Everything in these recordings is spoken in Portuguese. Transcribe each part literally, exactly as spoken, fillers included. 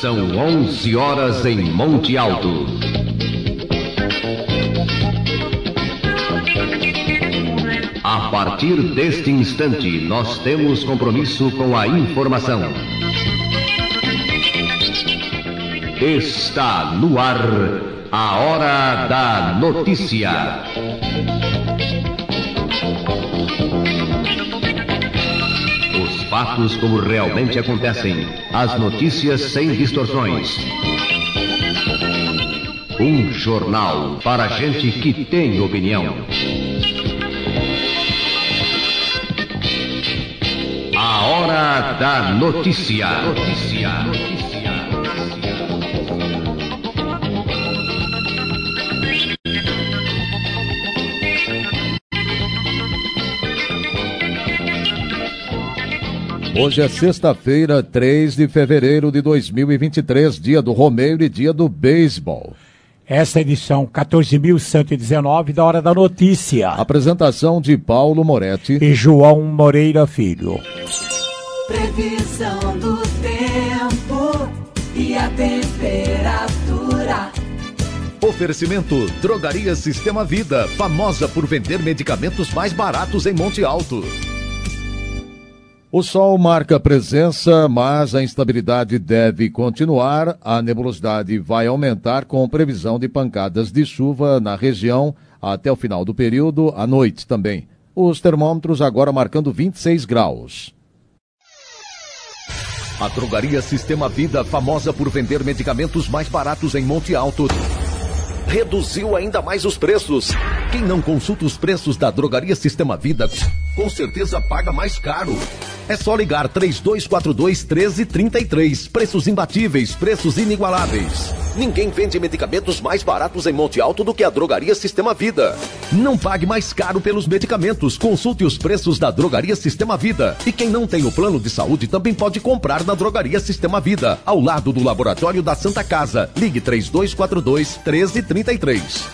São onze horas em Monte Alto. A partir deste instante, nós temos compromisso com a informação. Está no ar a Hora da Notícia. Os fatos como realmente acontecem, as notícias sem distorções. Um jornal para gente que tem opinião. A Hora da Notícia. Notícia. Notícia. Hoje é sexta-feira, três de fevereiro de dois mil e vinte e três, dia do Romeiro e dia do beisebol. Essa edição quatorze mil cento e dezenove da Hora da Notícia. Apresentação de Paulo Moretti e João Moreira Filho. Previsão do tempo e a temperatura. Oferecimento Drogaria Sistema Vida, famosa por vender medicamentos mais baratos em Monte Alto. O sol marca presença, mas a instabilidade deve continuar. A nebulosidade vai aumentar com previsão de pancadas de chuva na região até o final do período, à noite também. Os termômetros agora marcando vinte e seis graus. A Drogaria Sistema Vida, famosa por vender medicamentos mais baratos em Monte Alto, reduziu ainda mais os preços. Quem não consulta os preços da Drogaria Sistema Vida, com certeza paga mais caro. É só ligar três dois quatro dois, um três três três. Preços imbatíveis, preços inigualáveis. Ninguém vende medicamentos mais baratos em Monte Alto do que a Drogaria Sistema Vida. Não pague mais caro pelos medicamentos. Consulte os preços da Drogaria Sistema Vida. E quem não tem o plano de saúde também pode comprar na Drogaria Sistema Vida, ao lado do Laboratório da Santa Casa. Ligue três dois quatro dois, um três três três.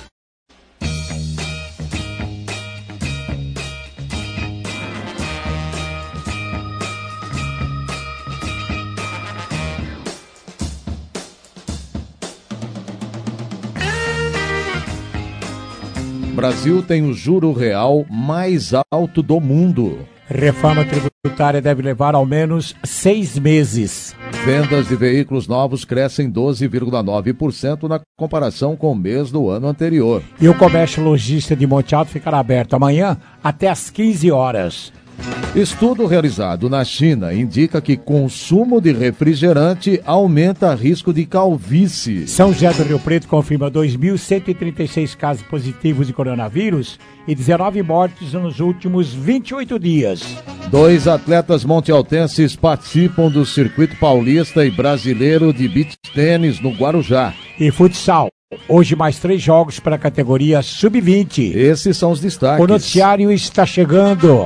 O Brasil tem o juro real mais alto do mundo. Reforma tributária deve levar ao menos seis meses. Vendas de veículos novos crescem doze vírgula nove por cento na comparação com o mês do ano anterior. E o comércio lojista de Monte Alto ficará aberto amanhã até às quinze horas. Estudo realizado na China indica que consumo de refrigerante aumenta risco de calvície. São José do Rio Preto confirma dois mil cento e trinta e seis casos positivos de coronavírus e dezenove mortes nos últimos vinte e oito dias. Dois atletas montealtenses participam do circuito paulista e brasileiro de beach tênis no Guarujá. E futsal. Hoje mais três jogos para a categoria sub vinte. Esses são os destaques. O noticiário está chegando.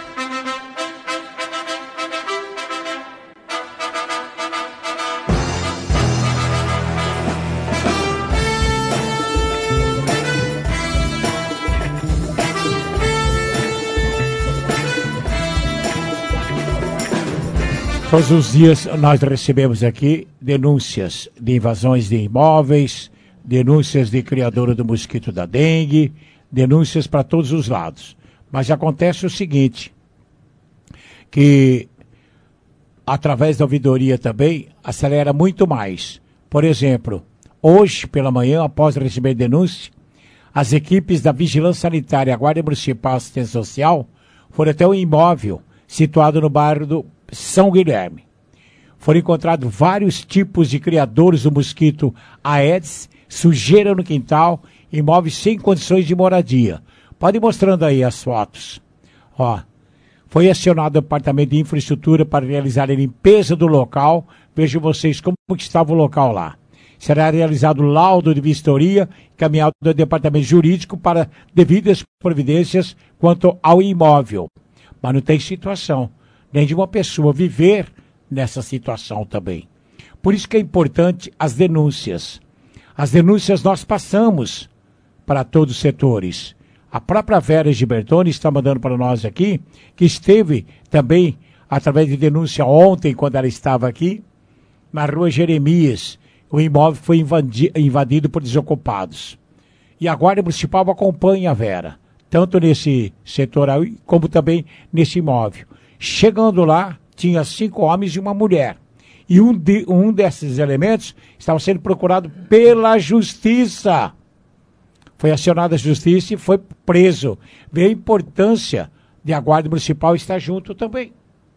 Todos os dias nós recebemos aqui denúncias de invasões de imóveis, denúncias de criadora do mosquito da dengue, denúncias para todos os lados. Mas acontece o seguinte, que através da ouvidoria também acelera muito mais. Por exemplo, hoje pela manhã, após receber denúncia, as equipes da Vigilância Sanitária e a Guarda Municipal de Assistência Social foram até um imóvel situado no bairro do São Guilherme. Foram encontrados vários tipos de criadores do mosquito Aedes, sujeira no quintal, imóveis sem condições de moradia. Pode ir mostrando aí as fotos. Ó, foi acionado o Departamento de Infraestrutura para realizar a limpeza do local. Vejam vocês como que estava o local lá. Será realizado laudo de vistoria, encaminhado ao Departamento Jurídico para devidas providências quanto ao imóvel. Mas não tem situação, nem de uma pessoa viver nessa situação também. Por isso que é importante as denúncias. As denúncias nós passamos para todos os setores. A própria Vera Gibertoni está mandando para nós aqui, que esteve também, através de denúncia ontem, quando ela estava aqui, na rua Jeremias. O imóvel foi invadi- invadido por desocupados. E a Guarda Municipal acompanha a Vera, tanto nesse setor aí, como também nesse imóvel. Chegando lá, tinha cinco homens e uma mulher. E um, de, um desses elementos estava sendo procurado pela Justiça. Foi acionada a Justiça e foi preso. Vê a importância de a Guarda Municipal estar junto também.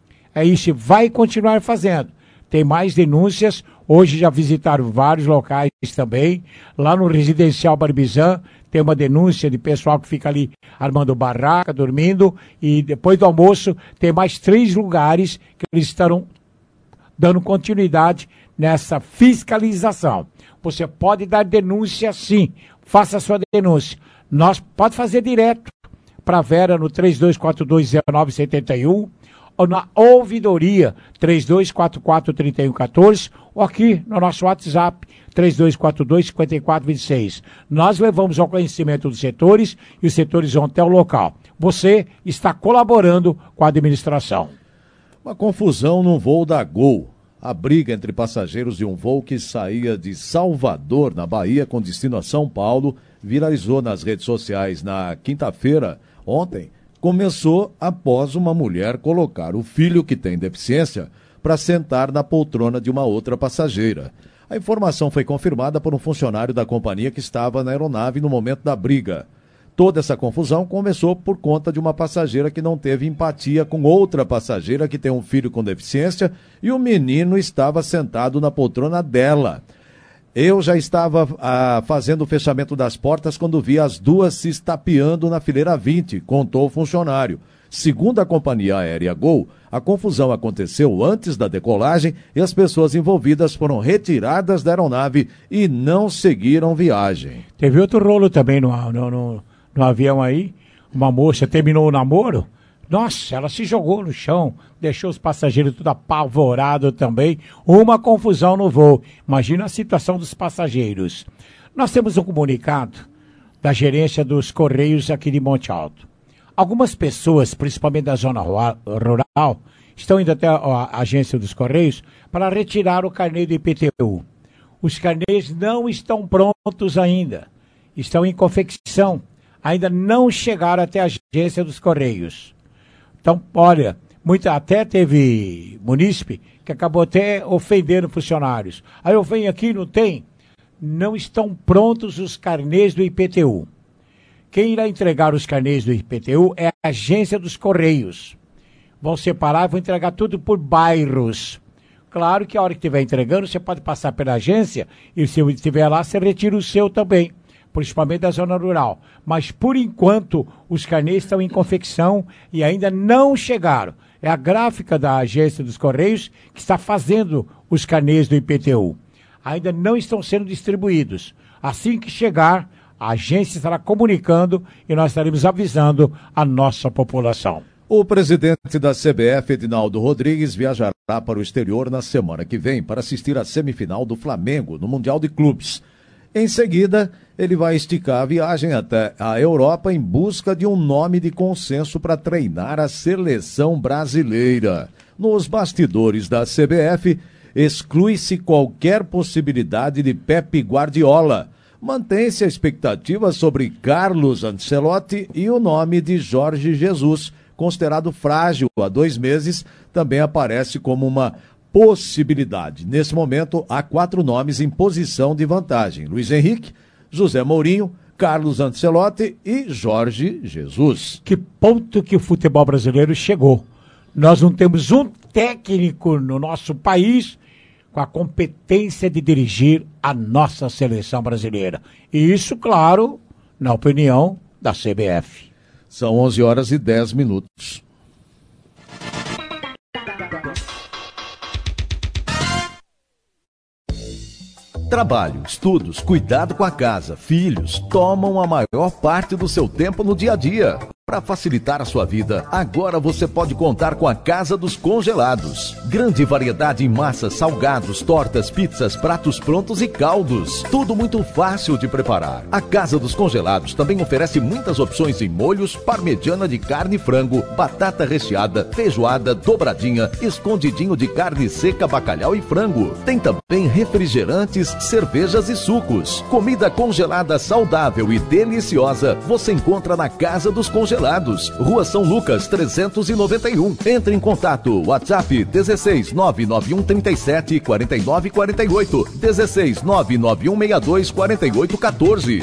É isso, vai continuar fazendo. Tem mais denúncias, hoje já visitaram vários locais também. Lá no Residencial Barbizan tem uma denúncia de pessoal que fica ali armando barraca, dormindo. E depois do almoço tem mais três lugares que eles estarão dando continuidade nessa fiscalização. Você pode dar denúncia sim, faça a sua denúncia. Nós pode fazer direto para a Vera no três dois quatro dois zero nove sete um ou na ouvidoria três dois quatro quatro três um um quatro ou aqui no nosso WhatsApp três dois quatro dois cinco quatro dois seis. Nós levamos ao conhecimento dos setores e os setores vão até o local. Você está colaborando com a administração. Uma confusão num voo da Gol. A briga entre passageiros de um voo que saía de Salvador, na Bahia, com destino a São Paulo, viralizou nas redes sociais na quinta-feira, ontem, começou após uma mulher colocar o filho que tem deficiência para sentar na poltrona de uma outra passageira. A informação foi confirmada por um funcionário da companhia que estava na aeronave no momento da briga. Toda essa confusão começou por conta de uma passageira que não teve empatia com outra passageira que tem um filho com deficiência e o menino estava sentado na poltrona dela. Eu já estava ah, fazendo o fechamento das portas quando vi as duas se estapeando na fileira vinte, contou o funcionário. Segundo a companhia aérea Gol, a confusão aconteceu antes da decolagem e as pessoas envolvidas foram retiradas da aeronave e não seguiram viagem. Teve outro rolo também no, no, no, no avião aí. Uma moça terminou o namoro. Nossa, ela se jogou no chão, deixou os passageiros tudo apavorado também. Uma confusão no voo. Imagina a situação dos passageiros. Nós temos um comunicado da gerência dos Correios aqui de Monte Alto. Algumas pessoas, principalmente da zona rural, estão indo até a agência dos Correios para retirar o carnê do I P T U. Os carnês não estão prontos ainda. Estão em confecção. Ainda não chegaram até a agência dos Correios. Então, olha, muita, até teve munícipe que acabou até ofendendo funcionários. Aí eu venho aqui, não tem? Não estão prontos os carnês do I P T U. Quem irá entregar os carnês do I P T U é a agência dos Correios. Vão separar e vão entregar tudo por bairros. Claro que a hora que estiver entregando, você pode passar pela agência e se estiver lá, você retira o seu também, principalmente da zona rural. Mas, por enquanto, os carnês estão em confecção e ainda não chegaram. É a gráfica da agência dos Correios que está fazendo os carnês do I P T U. Ainda não estão sendo distribuídos. Assim que chegar, a agência estará comunicando e nós estaremos avisando a nossa população. O presidente da C B F, Edinaldo Rodrigues, viajará para o exterior na semana que vem para assistir à semifinal do Flamengo no Mundial de Clubes. Em seguida, ele vai esticar a viagem até a Europa em busca de um nome de consenso para treinar a seleção brasileira. Nos bastidores da C B F, exclui-se qualquer possibilidade de Pepe Guardiola. Mantém-se a expectativa sobre Carlos Ancelotti e o nome de Jorge Jesus, considerado frágil há dois meses, também aparece como uma possibilidade. Nesse momento, há quatro nomes em posição de vantagem: Luiz Henrique, José Mourinho, Carlos Ancelotti e Jorge Jesus. Que ponto que o futebol brasileiro chegou. Nós não temos um técnico no nosso país com a competência de dirigir a nossa seleção brasileira. E isso, claro, na opinião da C B F. São onze horas e dez minutos. Trabalho, estudos, cuidado com a casa, filhos, tomam a maior parte do seu tempo no dia a dia. Para facilitar a sua vida, agora você pode contar com a Casa dos Congelados. Grande variedade em massas, salgados, tortas, pizzas, pratos prontos e caldos. Tudo muito fácil de preparar. A Casa dos Congelados também oferece muitas opções em molhos, parmegiana de carne e frango, batata recheada, feijoada, dobradinha, escondidinho de carne seca, bacalhau e frango. Tem também refrigerantes, cervejas e sucos. Comida congelada saudável e deliciosa você encontra na Casa dos Congelados. Rua São Lucas, trezentos e noventa e um. Entre em contato, WhatsApp dezesseis nove nove um trinta e sete quarenta e nove quarenta e oito, dezesseis nove nove um seis dois quarenta e oito quatorze.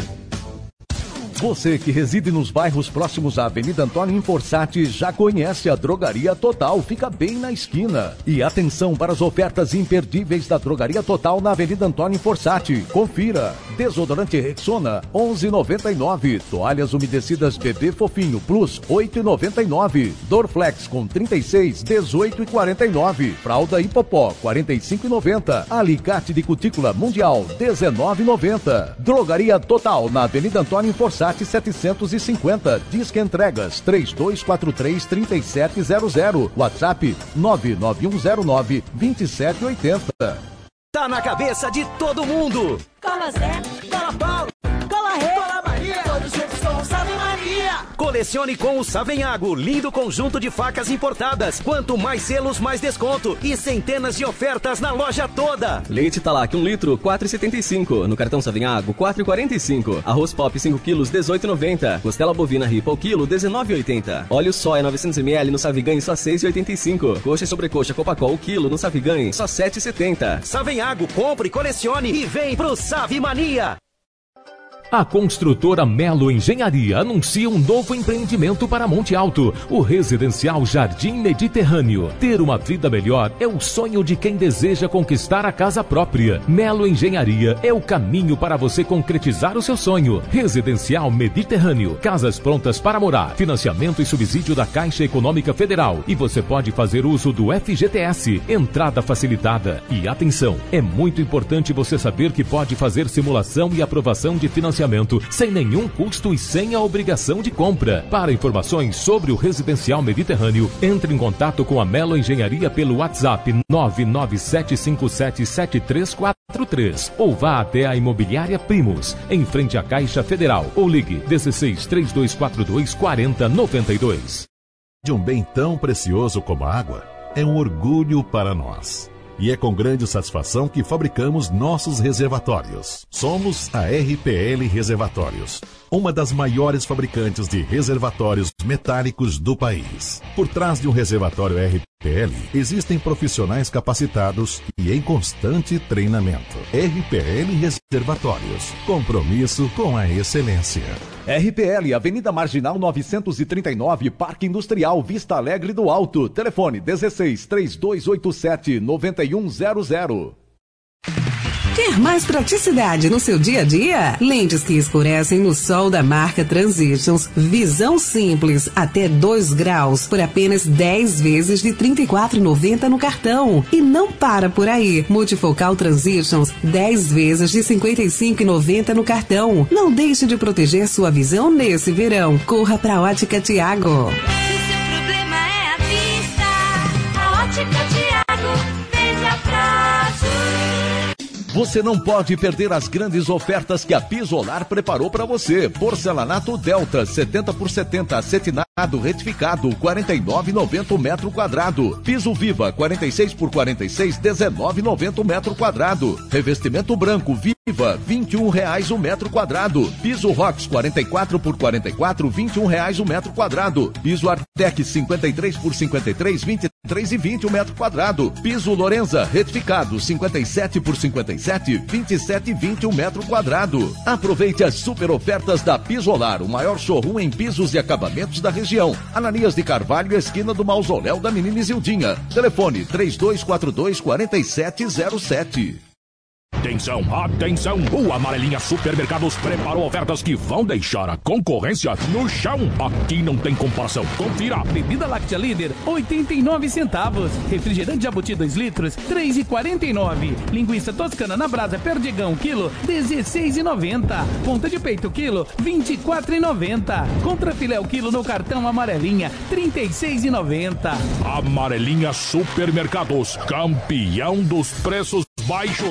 Você que reside nos bairros próximos à Avenida Antônio Inforçati já conhece a Drogaria Total, fica bem na esquina. E atenção para as ofertas imperdíveis da Drogaria Total na Avenida Antônio Inforçati. Confira. Desodorante Rexona, onze reais e noventa e nove centavos. Toalhas umedecidas Bebê Fofinho Plus, oito reais e noventa e nove centavos. Dorflex com trinta e seis, dezoito reais e quarenta e nove centavos. Fralda Hipopó, quarenta e cinco reais e noventa centavos. Alicate de cutícula Mundial, dezenove reais e noventa centavos. Drogaria Total na Avenida Antônio Inforçati setecentos e cinquenta. Disque entregas três dois quatro três, três sete zero zero. WhatsApp nove nove um zero nove, dois sete oito zero. Tá na cabeça de todo mundo. Cola Zé, Cola Paulo, Cola Rei, Cola Maria, todos juntos com o Salve Maria. Colecione com o Savenhago, lindo conjunto de facas importadas. Quanto mais selos, mais desconto. E centenas de ofertas na loja toda. Leite Talac um litro, quatro reais e setenta e cinco centavos. No cartão Savenhago, quatro reais e quarenta e cinco centavos. Arroz Pop cinco quilos, dezoito reais e noventa centavos. Costela bovina Ripa ao quilo, dezenove reais e oitenta centavos. Óleo soia novecentos mililitros no Saviganhe, só seis reais e oitenta e cinco centavos. Coxa e sobrecoxa Copacol, o quilo no Saviganhe, só sete reais e setenta centavos. Savenhago, compre, colecione e vem pro Save Mania. A construtora Melo Engenharia anuncia um novo empreendimento para Monte Alto, o residencial Jardim Mediterrâneo. Ter uma vida melhor é o sonho de quem deseja conquistar a casa própria. Melo Engenharia é o caminho para você concretizar o seu sonho. Residencial Mediterrâneo, casas prontas para morar, financiamento e subsídio da Caixa Econômica Federal. E você pode fazer uso do F G T S, entrada facilitada. E atenção, é muito importante você saber que pode fazer simulação e aprovação de financiamento sem nenhum custo e sem a obrigação de compra. Para informações sobre o Residencial Mediterrâneo, entre em contato com a Melo Engenharia pelo WhatsApp nove nove sete cinco sete sete três quatro três ou vá até a Imobiliária Primos, em frente à Caixa Federal, ou ligue dezesseis, três dois quatro dois, quatro zero nove dois. De um bem tão precioso como a água, é um orgulho para nós. E é com grande satisfação que fabricamos nossos reservatórios. Somos a R P L Reservatórios, uma das maiores fabricantes de reservatórios metálicos do país. Por trás de um reservatório R P L, existem profissionais capacitados e em constante treinamento. R P L Reservatórios, compromisso com a excelência. R P L, Avenida Marginal novecentos e trinta e nove, Parque Industrial, Vista Alegre do Alto. Telefone dezesseis, três dois oito sete, nove um zero zero. Quer mais praticidade no seu dia a dia? Lentes que escurecem no sol da marca Transitions. Visão simples, até dois graus, por apenas dez vezes de trinta e quatro reais e noventa centavos no cartão. E não para por aí. Multifocal Transitions, dez vezes de cinquenta e cinco reais e noventa centavos no cartão. Não deixe de proteger sua visão nesse verão. Corra pra Ótica Tiago. Se seu problema é a vista, a Ótica Tiago veja prazo. Você não pode perder as grandes ofertas que a Pisolar preparou para você. Porcelanato Delta, setenta por setenta, acetinado retificado, quarenta e nove reais e noventa centavos o metro quadrado. Piso Viva, quarenta e seis por quarenta e seis, dezenove reais e noventa centavos o metro quadrado. Revestimento branco Viva, vinte e um reais o metro quadrado. Piso Rox, quarenta e quatro por quarenta e quatro, vinte e um reais o metro quadrado. Piso Artec, cinquenta e três por cinquenta e três, vinte e três e vinte o metro quadrado. Piso Lorenza, retificado, cinquenta e sete por cinquenta e sete, vinte e sete e vinte o metro quadrado. Aproveite as super ofertas da Pisolar, o maior showroom em pisos e acabamentos da região. Ananias de Carvalho, esquina do Mausoléu da Menina Isildinha. Telefone três dois quatro dois, quatro sete zero sete. Atenção, atenção! O Amarelinha Supermercados preparou ofertas que vão deixar a concorrência no chão. Aqui não tem comparação. Confira. Bebida láctea líder, oitenta e nove centavos. Refrigerante Jabuti dois litros, três reais e quarenta e nove. Linguiça toscana na brasa Perdigão, quilo, dezesseis reais e noventa. Ponta de peito, quilo, vinte e quatro reais e noventa. Contrafilé o quilo no cartão Amarelinha, trinta e seis reais e noventa. Amarelinha Supermercados, campeão dos preços baixos.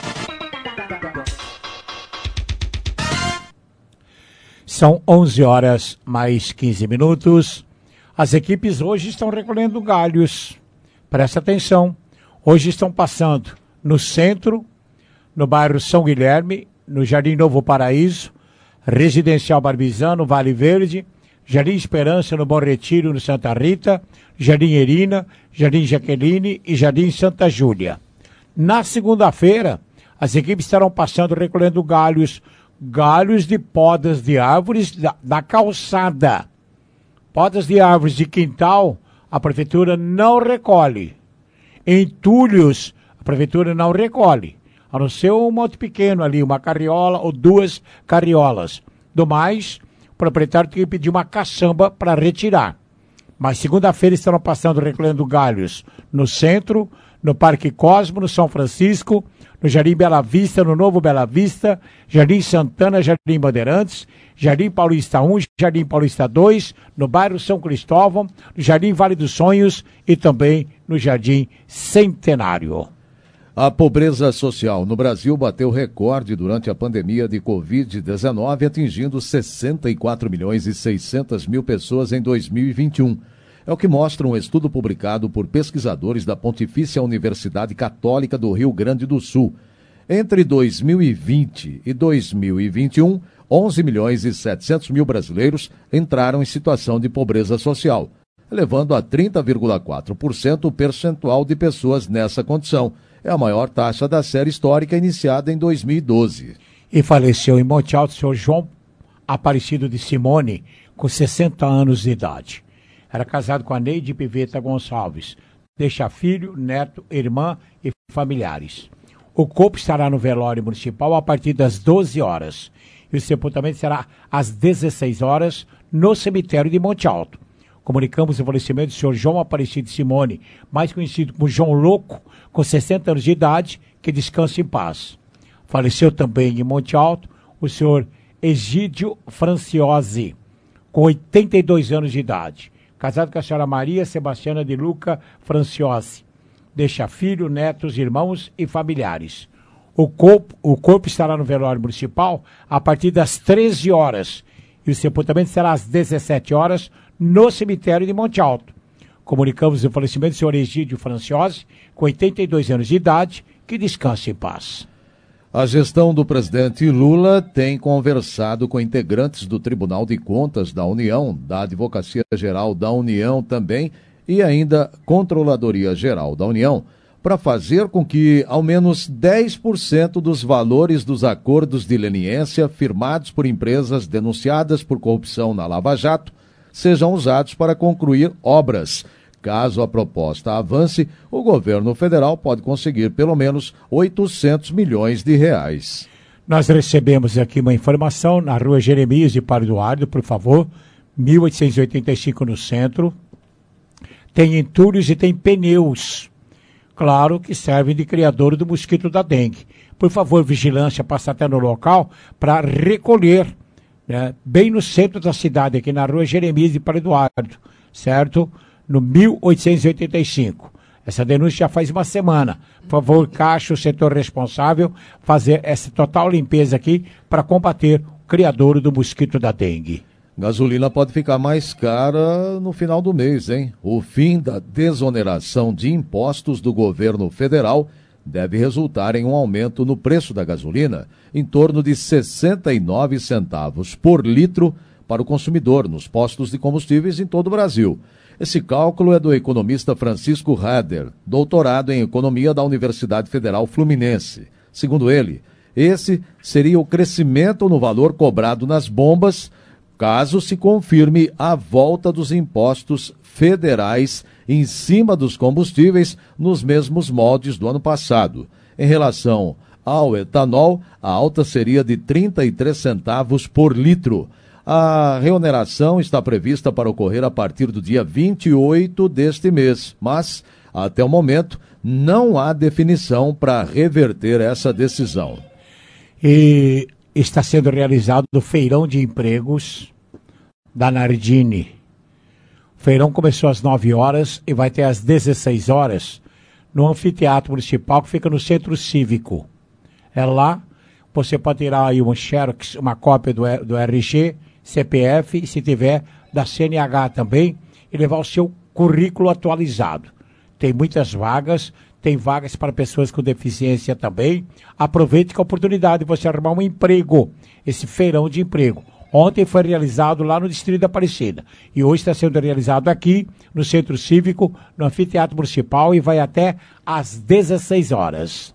São onze horas mais quinze minutos. As equipes hoje estão recolhendo galhos. Presta atenção. Hoje estão passando no centro, no bairro São Guilherme, no Jardim Novo Paraíso, Residencial Barbizano, Vale Verde, Jardim Esperança, no Bom Retiro, no Santa Rita, Jardim Erina, Jardim Jaqueline e Jardim Santa Júlia. Na segunda-feira, as equipes estarão passando recolhendo galhos, galhos de podas de árvores da, da calçada. Podas de árvores de quintal, a prefeitura não recolhe. Entulhos, a prefeitura não recolhe. A não ser um monte pequeno ali, uma carriola ou duas carriolas. Do mais, o proprietário tem que pedir uma caçamba para retirar. Mas segunda-feira estarão passando recolhendo galhos no centro, no Parque Cosmo, no São Francisco, no Jardim Bela Vista, no Novo Bela Vista, Jardim Santana, Jardim Bandeirantes, Jardim Paulista um, Jardim Paulista dois, no bairro São Cristóvão, no Jardim Vale dos Sonhos e também no Jardim Centenário. A pobreza social no Brasil bateu recorde durante a pandemia de covid dezenove, atingindo sessenta e quatro milhões e seiscentas mil pessoas em dois mil e vinte e um. É o que mostra um estudo publicado por pesquisadores da Pontifícia Universidade Católica do Rio Grande do Sul. Entre dois mil e vinte e dois mil e vinte e um, onze milhões e setecentos mil brasileiros entraram em situação de pobreza social, elevando a trinta vírgula quatro por cento o percentual de pessoas nessa condição. É a maior taxa da série histórica iniciada em dois mil e doze. E faleceu em Monte Alto o senhor João Aparecido de Simone, com sessenta anos de idade. Era casado com a Neide Piveta Gonçalves. Deixa filho, neto, irmã e familiares. O corpo estará no velório municipal a partir das doze horas. E o sepultamento será às dezesseis horas no cemitério de Monte Alto. Comunicamos o falecimento do senhor João Aparecido de Simone, mais conhecido como João Louco, com sessenta anos de idade, que descansa em paz. Faleceu também em Monte Alto o senhor Egídio Franciose, com oitenta e dois anos de idade. Casado com a senhora Maria Sebastiana de Luca Franciose. Deixa filho, netos, irmãos e familiares. O corpo, o corpo estará no velório municipal a partir das treze horas e o sepultamento será às dezessete horas no cemitério de Monte Alto. Comunicamos o falecimento do senhor Egídio Franciose, com oitenta e dois anos de idade, que descanse em paz. A gestão do presidente Lula tem conversado com integrantes do Tribunal de Contas da União, da Advocacia Geral da União também e ainda Controladoria Geral da União, para fazer com que ao menos dez por cento dos valores dos acordos de leniência firmados por empresas denunciadas por corrupção na Lava Jato sejam usados para concluir obras. Caso a proposta avance, o governo federal pode conseguir pelo menos oitocentos milhões de reais. Nós recebemos aqui uma informação na rua Jeremias de Padre Eduardo, por favor, mil oitocentos e oitenta e cinco no centro. Tem entulhos e tem pneus, claro que servem de criador do mosquito da dengue. Por favor, vigilância, passa até no local para recolher, né, bem no centro da cidade, aqui na rua Jeremias de Padre Eduardo, certo? No mil oitocentos e oitenta e cinco. Essa denúncia já faz uma semana. Por favor, Caixa, o setor responsável, fazer essa total limpeza aqui para combater o criador do mosquito da dengue. Gasolina pode ficar mais cara no final do mês, hein? O fim da desoneração de impostos do governo federal deve resultar em um aumento no preço da gasolina, em torno de sessenta e nove centavos por litro para o consumidor nos postos de combustíveis em todo o Brasil. Esse cálculo é do economista Francisco Rader, doutorado em Economia da Universidade Federal Fluminense. Segundo ele, esse seria o crescimento no valor cobrado nas bombas, caso se confirme a volta dos impostos federais em cima dos combustíveis nos mesmos moldes do ano passado. Em relação ao etanol, a alta seria de trinta e três centavos por litro. A reoneração está prevista para ocorrer a partir do dia vinte e oito deste mês, mas, até o momento, não há definição para reverter essa decisão. E está sendo realizado o feirão de empregos da Nardini. O feirão começou às nove horas e vai até às dezesseis horas no anfiteatro municipal que fica no centro cívico. É lá, você pode tirar aí um xerox, uma cópia do, do R G, C P F, e se tiver da C N H também, e levar o seu currículo atualizado. Tem muitas vagas, tem vagas para pessoas com deficiência também. Aproveite que a oportunidade de você arrumar um emprego, esse feirão de emprego. Ontem foi realizado lá no Distrito da Aparecida e hoje está sendo realizado aqui no Centro Cívico, no Anfiteatro Municipal, e vai até às dezesseis horas.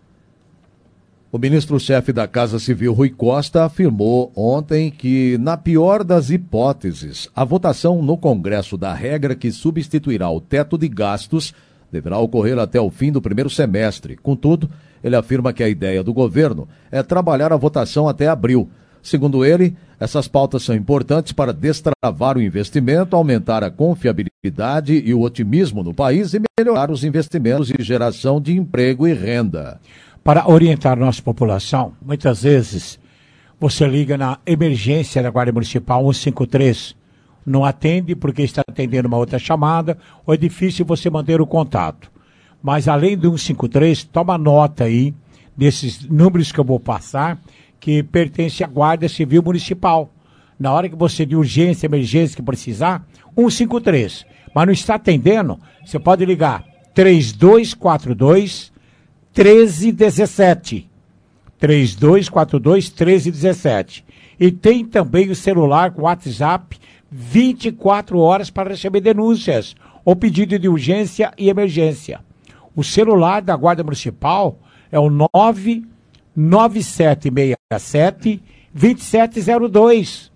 O ministro-chefe da Casa Civil, Rui Costa, afirmou ontem que, na pior das hipóteses, a votação no Congresso da regra que substituirá o teto de gastos deverá ocorrer até o fim do primeiro semestre. Contudo, ele afirma que a ideia do governo é trabalhar a votação até abril. Segundo ele, essas pautas são importantes para destravar o investimento, aumentar a confiabilidade e o otimismo no país e melhorar os investimentos e geração de emprego e renda. Para orientar nossa população, muitas vezes você liga na emergência da Guarda Municipal cento e cinquenta e três, não atende porque está atendendo uma outra chamada, ou é difícil você manter o contato. Mas além do cento e cinquenta e três, toma nota aí desses números que eu vou passar, que pertence à Guarda Civil Municipal. Na hora que você de urgência, emergência que precisar, cento e cinquenta e três. Mas não está atendendo, você pode ligar três dois quatro dois, um três um sete. três dois quatro dois, um três um sete. E tem também o celular com WhatsApp vinte e quatro horas para receber denúncias ou pedido de urgência e emergência. O celular da Guarda Municipal é o nove nove sete seis sete, dois sete zero dois.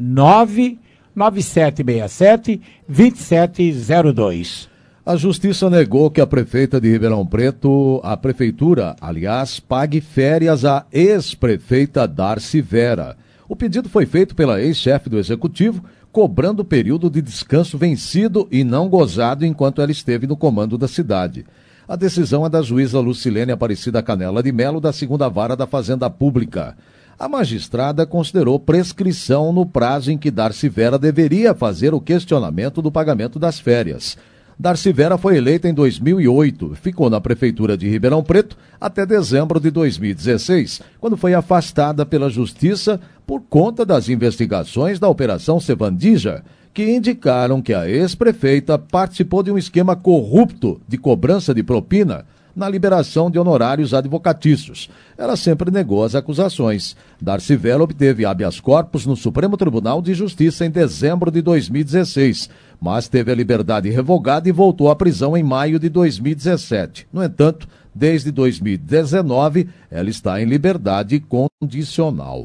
nove nove sete seis sete, dois sete zero dois. A Justiça negou que a prefeita de Ribeirão Preto, a prefeitura, aliás, pague férias à ex-prefeita Darcy Vera. O pedido foi feito pela ex-chefe do Executivo, cobrando o período de descanso vencido e não gozado enquanto ela esteve no comando da cidade. A decisão é da juíza Lucilene Aparecida Canela de Melo, da segunda Vara da Fazenda Pública. A magistrada considerou prescrição no prazo em que Darcy Vera deveria fazer o questionamento do pagamento das férias. Darcy Vera foi eleita em dois mil e oito, ficou na Prefeitura de Ribeirão Preto até dezembro de dois mil e dezesseis, quando foi afastada pela Justiça por conta das investigações da Operação Sevandija, que indicaram que a ex-prefeita participou de um esquema corrupto de cobrança de propina na liberação de honorários advocatícios. Ela sempre negou as acusações. Darcy Vera obteve habeas corpus no Supremo Tribunal de Justiça em dezembro de dois mil e dezesseis, mas teve a liberdade revogada e voltou à prisão em maio de dois mil e dezessete. No entanto, desde dois mil e dezenove, ela está em liberdade condicional.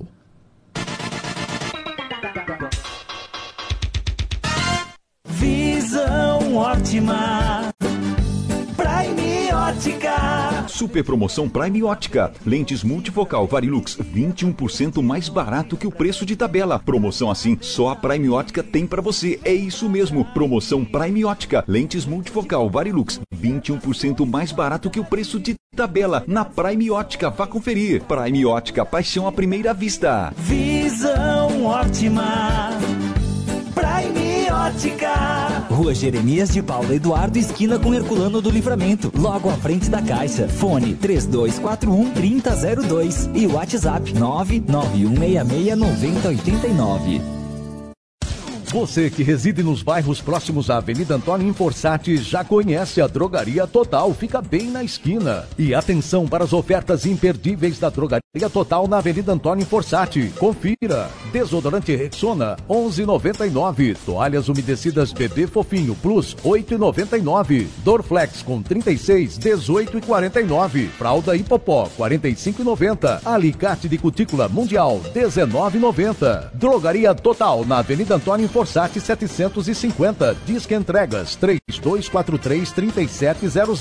Visão ótima. Prime Ótica. Super promoção Prime Ótica. Lentes multifocal Varilux, vinte e um por cento mais barato que o preço de tabela. Promoção assim, só a Prime Ótica tem pra você. É isso mesmo, promoção Prime Ótica. Lentes multifocal Varilux, vinte e um por cento mais barato que o preço de tabela. Na Prime Ótica, vá conferir. Prime Ótica, paixão à primeira vista. Visão ótima. Prime Ótica. Rua Jeremias de Paula Eduardo, esquina com Herculano do Livramento, logo à frente da Caixa. Fone três dois quatro um, três zero zero dois e WhatsApp nove nove um seis seis nove zero oito nove. Você que reside nos bairros próximos à Avenida Antônio Inforçati já conhece a Drogaria Total, fica bem na esquina. E atenção para as ofertas imperdíveis da Drogaria Total na Avenida Antônio Inforçati. Confira: desodorante Rexona onze reais e noventa e nove centavos, toalhas umedecidas Bebê Fofinho Plus oito reais e noventa e nove centavos, Dorflex com trinta e seis, dezoito reais e quarenta e nove centavos, fralda Hipopó quarenta e cinco reais e noventa centavos, alicate de cutícula Mundial dezenove reais e noventa centavos. Drogaria Total na Avenida Antônio Inforçati setecentos e cinquenta. Disque entregas três dois quatro três, três sete zero zero.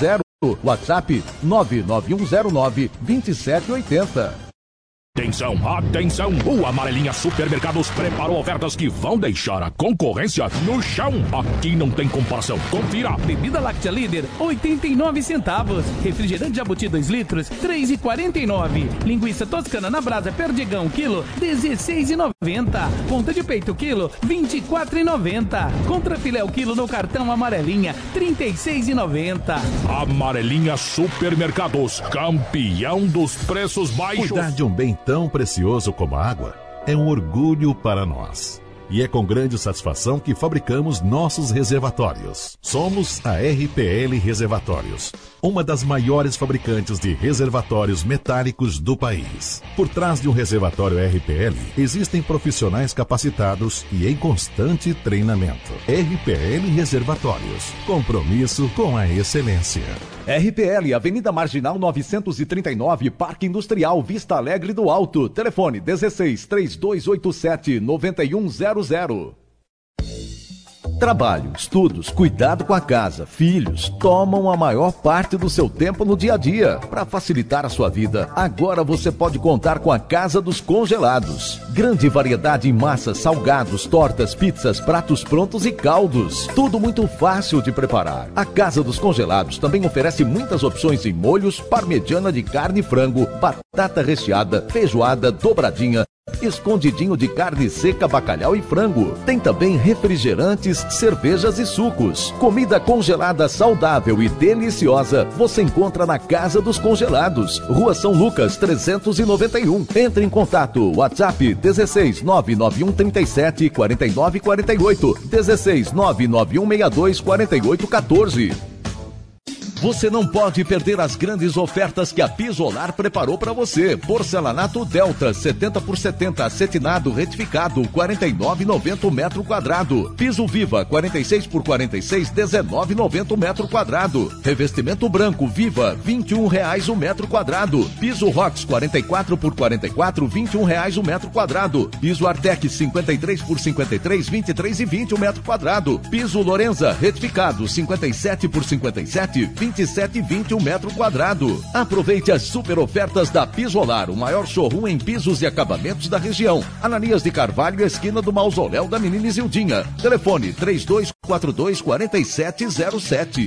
WhatsApp nove nove um zero nove dois sete oito zero. Atenção, atenção! O Amarelinha Supermercados preparou ofertas que vão deixar a concorrência no chão. Aqui não tem comparação. Confira. Bebida láctea líder, oitenta e nove centavos. Refrigerante Jabuti dois litros, três e quarenta e nove. Linguiça toscana na brasa Perdigão, quilo, dezesseis e noventa. Ponta de peito, quilo, vinte e quatro e noventa. Contrafilé o quilo no cartão Amarelinha, trinta e seis e noventa. Amarelinha Supermercados, campeão dos preços baixos. Cuidar de um bem tão precioso como a água é um orgulho para nós. E é com grande satisfação que fabricamos nossos reservatórios. Somos a R P L Reservatórios, uma das maiores fabricantes de reservatórios metálicos do país. Por trás de um reservatório R P L, existem profissionais capacitados e em constante treinamento. R P L Reservatórios, compromisso com a excelência. R P L, Avenida Marginal novecentos e trinta e nove, Parque Industrial, Vista Alegre do Alto. Telefone dezesseis, três dois oito sete, nove um zero zero. Trabalho, estudos, cuidado com a casa, filhos, tomam a maior parte do seu tempo no dia a dia. Para facilitar a sua vida, agora você pode contar com a Casa dos Congelados. Grande variedade em massas, salgados, tortas, pizzas, pratos prontos e caldos. Tudo muito fácil de preparar. A Casa dos Congelados também oferece muitas opções em molhos, parmegiana de carne e frango, batata recheada, feijoada, dobradinha, escondidinho de carne seca, bacalhau e frango. Tem também refrigerantes, cervejas e sucos. Comida congelada saudável e deliciosa você encontra na Casa dos Congelados, Rua São Lucas trezentos e noventa e um. Entre em contato, WhatsApp dezesseis, nove nove um trinta e sete, quarenta e nove quarenta e oito, dezesseis, nove nove um sessenta e dois, quarenta e oito quatorze. Você não pode perder as grandes ofertas que a Pisolar preparou para você. Porcelanato Delta setenta por setenta acetinado retificado quarenta e nove reais e noventa centavos o metro quadrado. Piso Viva quarenta e seis por quarenta e seis, dezenove reais e noventa centavos o metro quadrado. Revestimento branco Viva vinte e um reais o metro quadrado. Piso Rox quarenta e quatro por quarenta e quatro, vinte e um reais o metro quadrado. Piso Artec cinquenta e três por cinquenta e três, vinte e três reais e vinte centavos o metro quadrado. Piso Lorenza retificado cinquenta e sete por cinquenta e sete, vinte e sete reais e vinte centavos o metro quadrado. Aproveite as super ofertas da Pisolar, o maior showroom em pisos e acabamentos da região. Ananias de Carvalho, esquina do Mausoléu da Menina Isildinha. Telefone três dois quatro dois, quatro sete zero sete.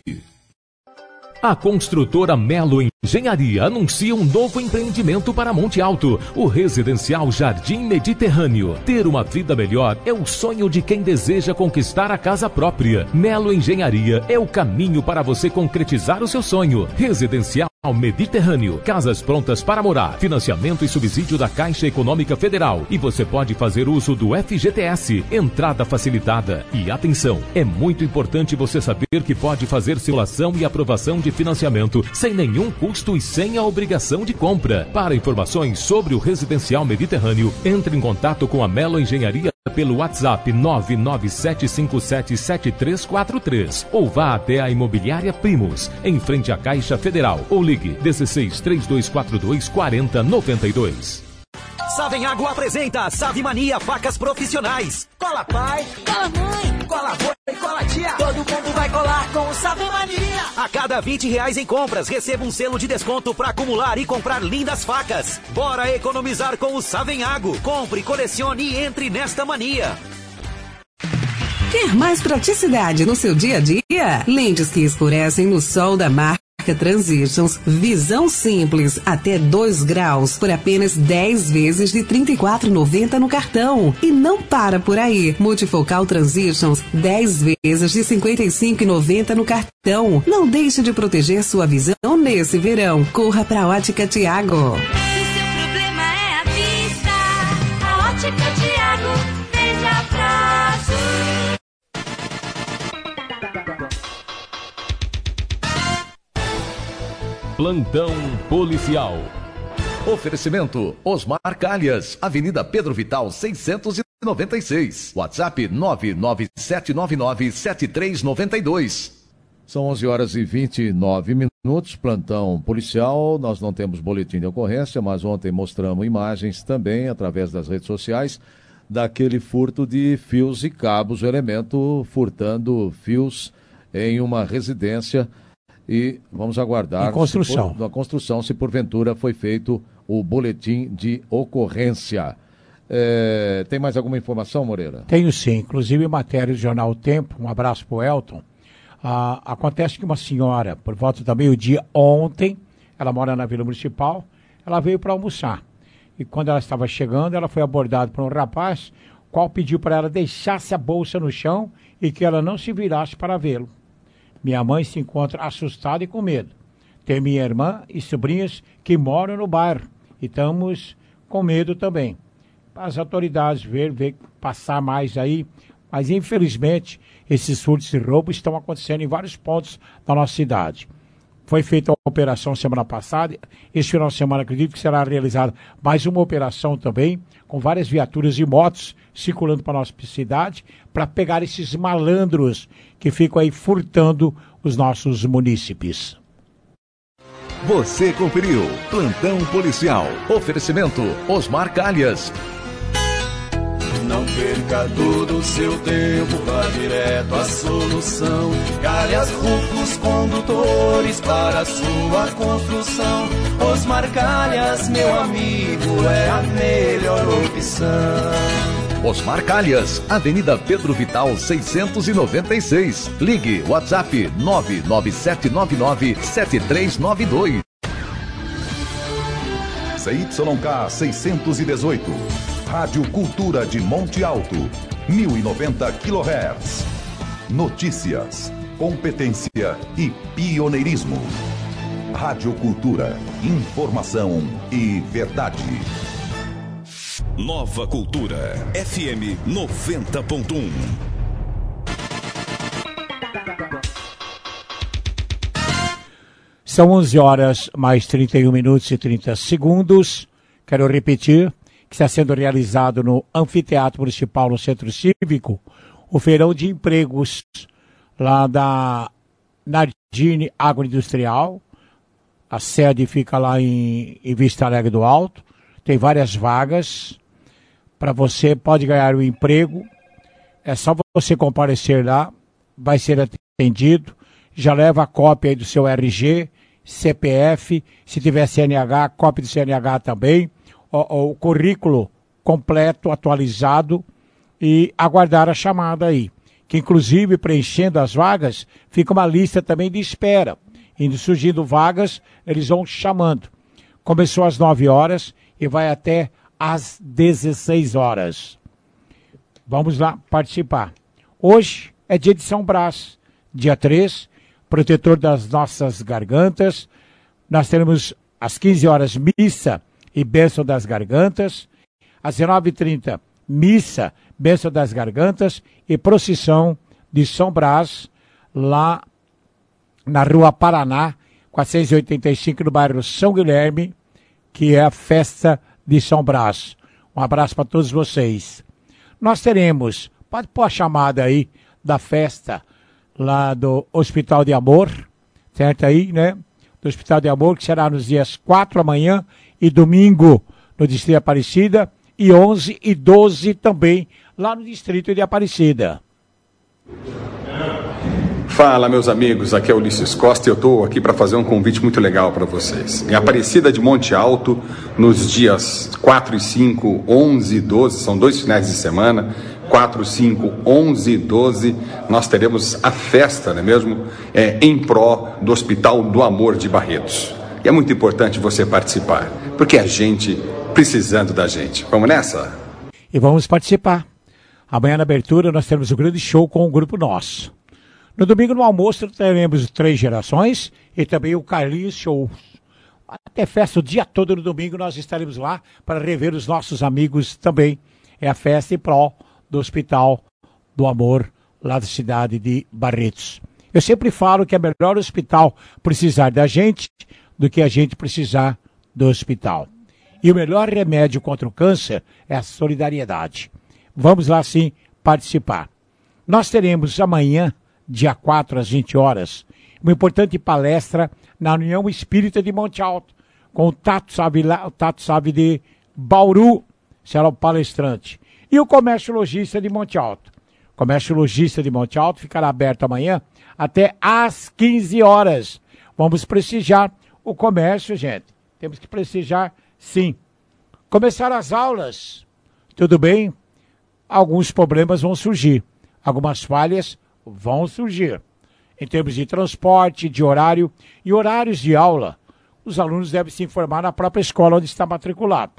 A construtora Melo Engenharia anuncia um novo empreendimento para Monte Alto, o residencial Jardim Mediterrâneo. Ter uma vida melhor é o sonho de quem deseja conquistar a casa própria. Melo Engenharia é o caminho para você concretizar o seu sonho. Residencial Mediterrâneo, casas prontas para morar, financiamento e subsídio da Caixa Econômica Federal. E você pode fazer uso do F G T S, entrada facilitada. E atenção, é muito importante você saber que pode fazer simulação e aprovação de financiamento sem nenhum custo e sem a obrigação de compra. Para informações sobre o Residencial Mediterrâneo, entre em contato com a Melo Engenharia pelo WhatsApp nove nove sete cinco sete, sete três quatro três ou vá até a Imobiliária Primos, em frente à Caixa Federal, ou ligue dezesseis, três dois quatro dois, quarenta, noventa e dois. Savenhago apresenta Save Mania Facas Profissionais. Cola pai, cola mãe, cola avô e cola tia. Todo mundo vai colar com o Save Mania. A cada vinte reais em compras, receba um selo de desconto para acumular e comprar lindas facas. Bora economizar com o Savenhago. Compre, colecione e entre nesta mania. Quer mais praticidade no seu dia a dia? Lentes que escurecem no sol da marca Transitions, visão simples até dois graus por apenas dez vezes de trinta e quatro reais e noventa centavos no cartão. E não para por aí. Multifocal Transitions, dez vezes de cinquenta e cinco reais e noventa centavos no cartão. Não deixe de proteger sua visão nesse verão. Corra pra Ótica Tiago. Se seu problema é a vista, a Ótica Tiago veja prazo. Plantão Policial. Oferecimento Osmar Calhas, Avenida Pedro Vital seiscentos e noventa e seis. WhatsApp nove nove sete nove nove, sete três nove dois. São onze horas e vinte e nove minutos, plantão policial. Nós não temos boletim de ocorrência, mas ontem mostramos imagens também, através das redes sociais, daquele furto de fios e cabos, o elemento furtando fios em uma residência e vamos aguardar em construção. Se por, na construção, se porventura foi feito o boletim de ocorrência. É, tem mais alguma informação, Moreira? Tenho sim, inclusive matéria do jornal O Tempo, um abraço para o Elton. Ah, acontece que uma senhora, por volta do meio-dia ontem, ela mora na Vila Municipal, ela veio para almoçar. E quando ela estava chegando, ela foi abordada por um rapaz, qual pediu para ela deixasse a bolsa no chão e que ela não se virasse para vê-lo. Minha mãe se encontra assustada e com medo. Tem minha irmã e sobrinhas que moram no bairro e estamos com medo também. As autoridades ver, ver passar mais aí, mas infelizmente esses furtos e roubos estão acontecendo em vários pontos da nossa cidade. Foi feita uma operação semana passada, esse final de semana acredito que será realizada mais uma operação também, com várias viaturas e motos circulando para a nossa cidade, para pegar esses malandros que ficam aí furtando os nossos munícipes. Você conferiu Plantão Policial. Oferecimento Osmar Calhas. Não perca todo o seu tempo, vá direto à solução. Calhas Rufos Condutores para a sua construção. Osmar Calhas, meu amigo, é a melhor opção. Osmar Calhas, Avenida Pedro Vital seiscentos e noventa e seis. Ligue WhatsApp nove nove sete nove nove sete três nove dois. C Y K seiscentos e dezoito. Rádio Cultura de Monte Alto, mil e noventa quilohertz. Notícias, competência e pioneirismo. Rádio Cultura, informação e verdade. Nova Cultura, F M noventa ponto um. São onze horas mais trinta e um minutos e trinta segundos. Quero repetir que está sendo realizado no Anfiteatro Municipal, no Centro Cívico, o feirão de empregos lá da Nardini Agroindustrial. A sede fica lá em, em Vista Alegre do Alto. Tem várias vagas para você, pode ganhar o emprego. É só você comparecer lá, vai ser atendido. Já leva a cópia aí do seu R G, C P F, se tiver C N H, cópia do C N H também. O, o currículo completo, atualizado e aguardar a chamada aí. Que inclusive preenchendo as vagas, fica uma lista também de espera. Indo surgindo vagas, eles vão chamando. Começou às nove horas e vai até às dezesseis horas. Vamos lá participar. Hoje é dia de São Brás, dia três, protetor das nossas gargantas. Nós teremos às quinze horas missa e bênção das gargantas, às dezenove e trinta, missa, bênção das gargantas e procissão de São Brás, lá na Rua Paraná, quatrocentos e oitenta e cinco, no bairro São Guilherme, que é a festa de São Brás. Um abraço para todos vocês. Nós teremos, pode pôr a chamada aí, da festa lá do Hospital de Amor, certo aí, né? Do Hospital de Amor, que será nos dias quatro amanhã e domingo no Distrito de Aparecida, e onze e doze também lá no Distrito de Aparecida. Fala, meus amigos, aqui é o Ulisses Costa e eu estou aqui para fazer um convite muito legal para vocês. Em Aparecida de Monte Alto, nos dias quatro e cinco, onze e doze, são dois finais de semana, quatro, cinco, onze e doze, nós teremos a festa, não é mesmo? É, em pró do Hospital do Amor de Barretos. E é muito importante você participar, porque a gente precisando da gente. Vamos nessa? E vamos participar. Amanhã na abertura nós teremos um grande show com o grupo nosso. No domingo no almoço teremos Três Gerações e também o Carlinhos Show. Até festa o dia todo no domingo nós estaremos lá para rever os nossos amigos também. É a festa em pró do Hospital do Amor, lá da cidade de Barretos. Eu sempre falo que é melhor o hospital precisar da gente do que a gente precisar do hospital. E o melhor remédio contra o câncer é a solidariedade. Vamos lá sim participar. Nós teremos amanhã, dia quatro às vinte horas, uma importante palestra na União Espírita de Monte Alto, com o Tato Sabe, o Tato Sabe de Bauru, será o palestrante. E o Comércio Logista de Monte Alto. O Comércio Logista de Monte Alto ficará aberto amanhã até às quinze horas. Vamos prestigiar o comércio, gente. Temos que prestigiar, sim. Começaram as aulas, tudo bem? Alguns problemas vão surgir, algumas falhas vão surgir. Em termos de transporte, de horário e horários de aula, os alunos devem se informar na própria escola onde está matriculado.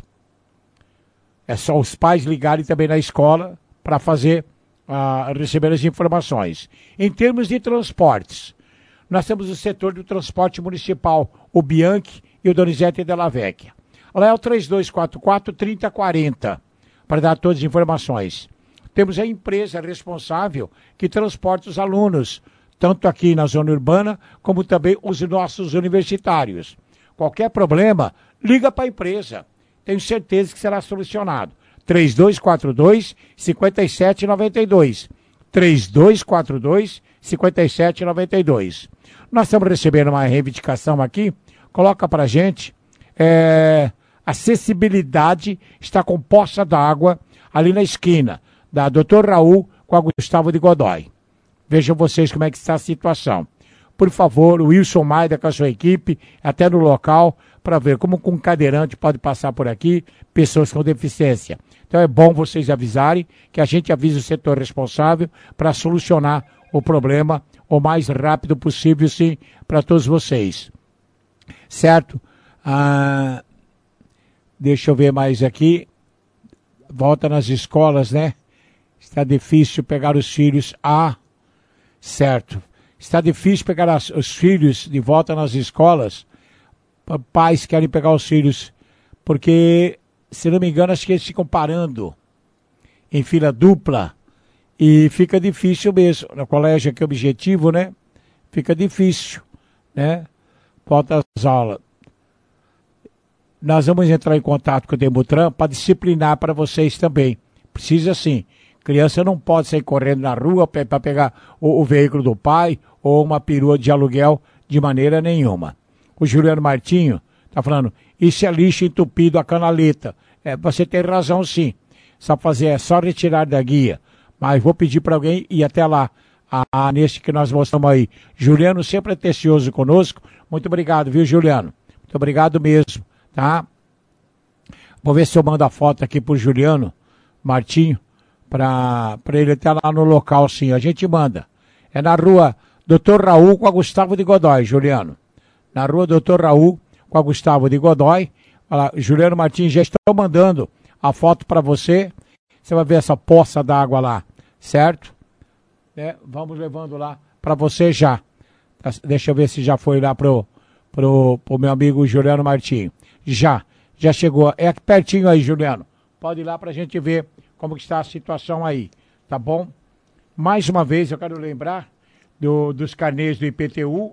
É só os pais ligarem também na escola para fazer, uh, receber as informações. Em termos de transportes, nós temos o setor do transporte municipal, o Bianchi e o Donizete Della Vecchia. Lá é o três dois quatro quatro, três zero quatro zero, para dar todas as informações. Temos a empresa responsável que transporta os alunos, tanto aqui na zona urbana, como também os nossos universitários. Qualquer problema, liga para a empresa. Tenho certeza que será solucionado. três dois quatro dois, cinco sete nove dois. três dois quatro dois, cinco sete nove dois. Nós estamos recebendo uma reivindicação aqui. Coloca para a gente. É, acessibilidade está com poça d'água ali na esquina da doutor Raul com a Gustavo de Godoy. Vejam vocês como é que está a situação. Por favor, o Wilson Maida com a sua equipe, até no local, para ver como com um cadeirante pode passar por aqui, pessoas com deficiência. Então é bom vocês avisarem, que a gente avisa o setor responsável para solucionar o problema o mais rápido possível, sim, para todos vocês. Certo? Ah, deixa eu ver mais aqui. Volta nas escolas, né? Está difícil pegar os filhos. Ah, certo. Está difícil pegar as, os filhos de volta nas escolas. Pais querem pegar os filhos, porque, se não me engano, acho que eles ficam parando em fila dupla. E fica difícil mesmo. No colégio aqui, Objetivo, né? Fica difícil, né? Volta às aulas. Nós vamos entrar em contato com o Demutran para disciplinar para vocês também. Precisa sim. Criança não pode sair correndo na rua para pegar o, o veículo do pai ou uma perua de aluguel de maneira nenhuma. O Juliano Martinho está falando, isso é lixo entupido a canaleta. É, você tem razão sim. Só fazer, é só retirar da guia. Mas vou pedir para alguém ir até lá, a, nesse que nós mostramos aí. Juliano sempre atencioso conosco. Muito obrigado, viu, Juliano? Muito obrigado mesmo, tá? Vou ver se eu mando a foto aqui pro Juliano Martinho, para ele estar lá no local, sim. A gente manda. É na rua doutor Raul com a Gustavo de Godoy, Juliano. Na rua doutor Raul com a Gustavo de Godoy. Olha lá, Juliano Martins já estão mandando a foto para você. Você vai ver essa poça d'água lá, certo? É, vamos levando lá para você já. Deixa eu ver se já foi lá pro, pro, pro meu amigo Juliano Martins. Já, já chegou. É pertinho aí, Juliano. Pode ir lá para a gente ver como que está a situação aí, tá bom? Mais uma vez eu quero lembrar do, dos carnês do I P T U.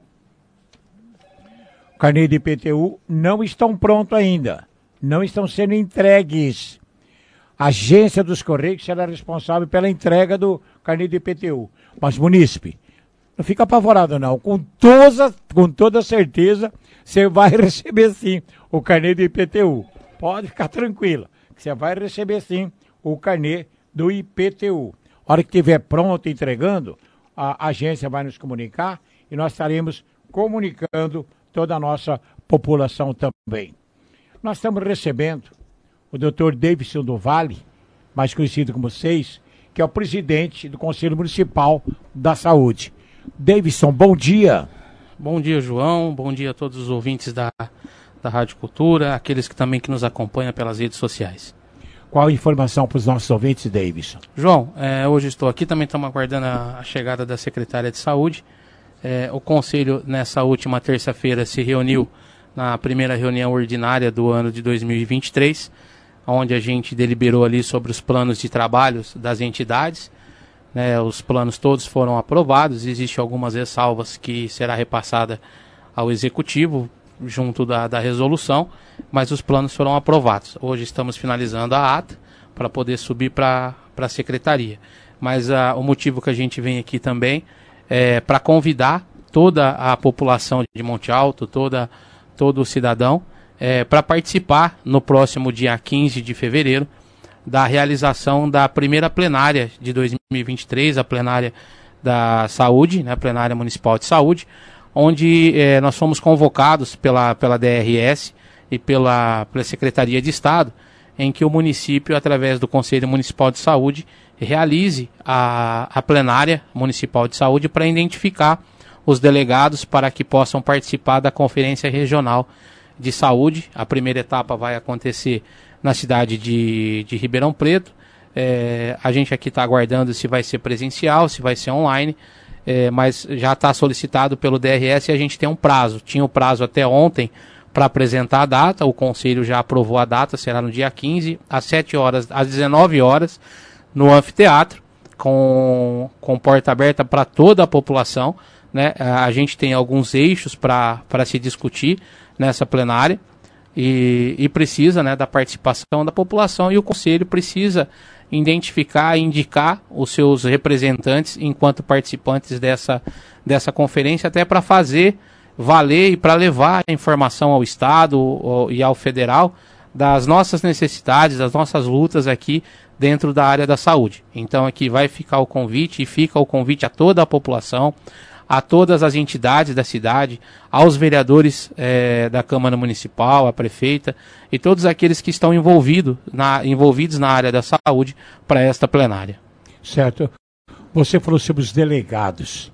O carnê do I P T U não estão prontos ainda. Não estão sendo entregues. A agência dos Correios será responsável pela entrega do carnê do I P T U. Mas, munícipe, não fica apavorado não. Com toda, com toda certeza, você vai receber sim o carnê do I P T U. Pode ficar tranquila. Você vai receber sim o carnê do I P T U. A hora que estiver pronto, entregando, a agência vai nos comunicar e nós estaremos comunicando toda a nossa população também. Nós estamos recebendo o doutor Davidson do Vale, mais conhecido como vocês, que é o presidente do Conselho Municipal da Saúde. Davidson, bom dia. Bom dia, João. Bom dia a todos os ouvintes da, da Rádio Cultura, aqueles que também que nos acompanham pelas redes sociais. Qual a informação para os nossos ouvintes, Davidson? João, é, hoje estou aqui, também estamos aguardando a, a chegada da secretária de Saúde. É, o Conselho, nessa última terça-feira, se reuniu na primeira reunião ordinária do ano de dois mil e vinte e três, onde a gente deliberou ali sobre os planos de trabalhos das entidades. Né, os planos todos foram aprovados, existem algumas ressalvas que será repassada ao Executivo, junto da, da resolução, mas os planos foram aprovados. Hoje estamos finalizando a ata para poder subir para a Secretaria. Mas a, o motivo que a gente vem aqui também é para convidar toda a população de Monte Alto, toda, todo o cidadão, é, para participar no próximo dia quinze de fevereiro da realização da primeira plenária de dois mil e vinte e três, a plenária da saúde, né, a plenária municipal de saúde, onde eh, nós fomos convocados pela, pela D R S e pela, pela Secretaria de Estado, em que o município, através do Conselho Municipal de Saúde, realize a, a plenária municipal de saúde para identificar os delegados para que possam participar da Conferência Regional de Saúde. A primeira etapa vai acontecer na cidade de, de Ribeirão Preto. É, a gente aqui está aguardando se vai ser presencial, se vai ser online, é, mas já está solicitado pelo D R S e a gente tem um prazo. Tinha o prazo até ontem para apresentar a data, o Conselho já aprovou a data, será no dia quinze, às sete horas, às dezenove horas, no anfiteatro, com, com porta aberta para toda a população, né? A gente tem alguns eixos para se discutir nessa plenária e, e precisa, né, da participação da população, e o Conselho precisa identificar e indicar os seus representantes enquanto participantes dessa, dessa conferência, até para fazer valer e para levar a informação ao Estado ao, e ao Federal das nossas necessidades, das nossas lutas aqui dentro da área da saúde. Então aqui vai ficar o convite, e fica o convite a toda a população, a todas as entidades da cidade, aos vereadores eh, da Câmara Municipal, a prefeita e todos aqueles que estão envolvido na, envolvidos na área da saúde para esta plenária. Certo. Você falou sobre os delegados.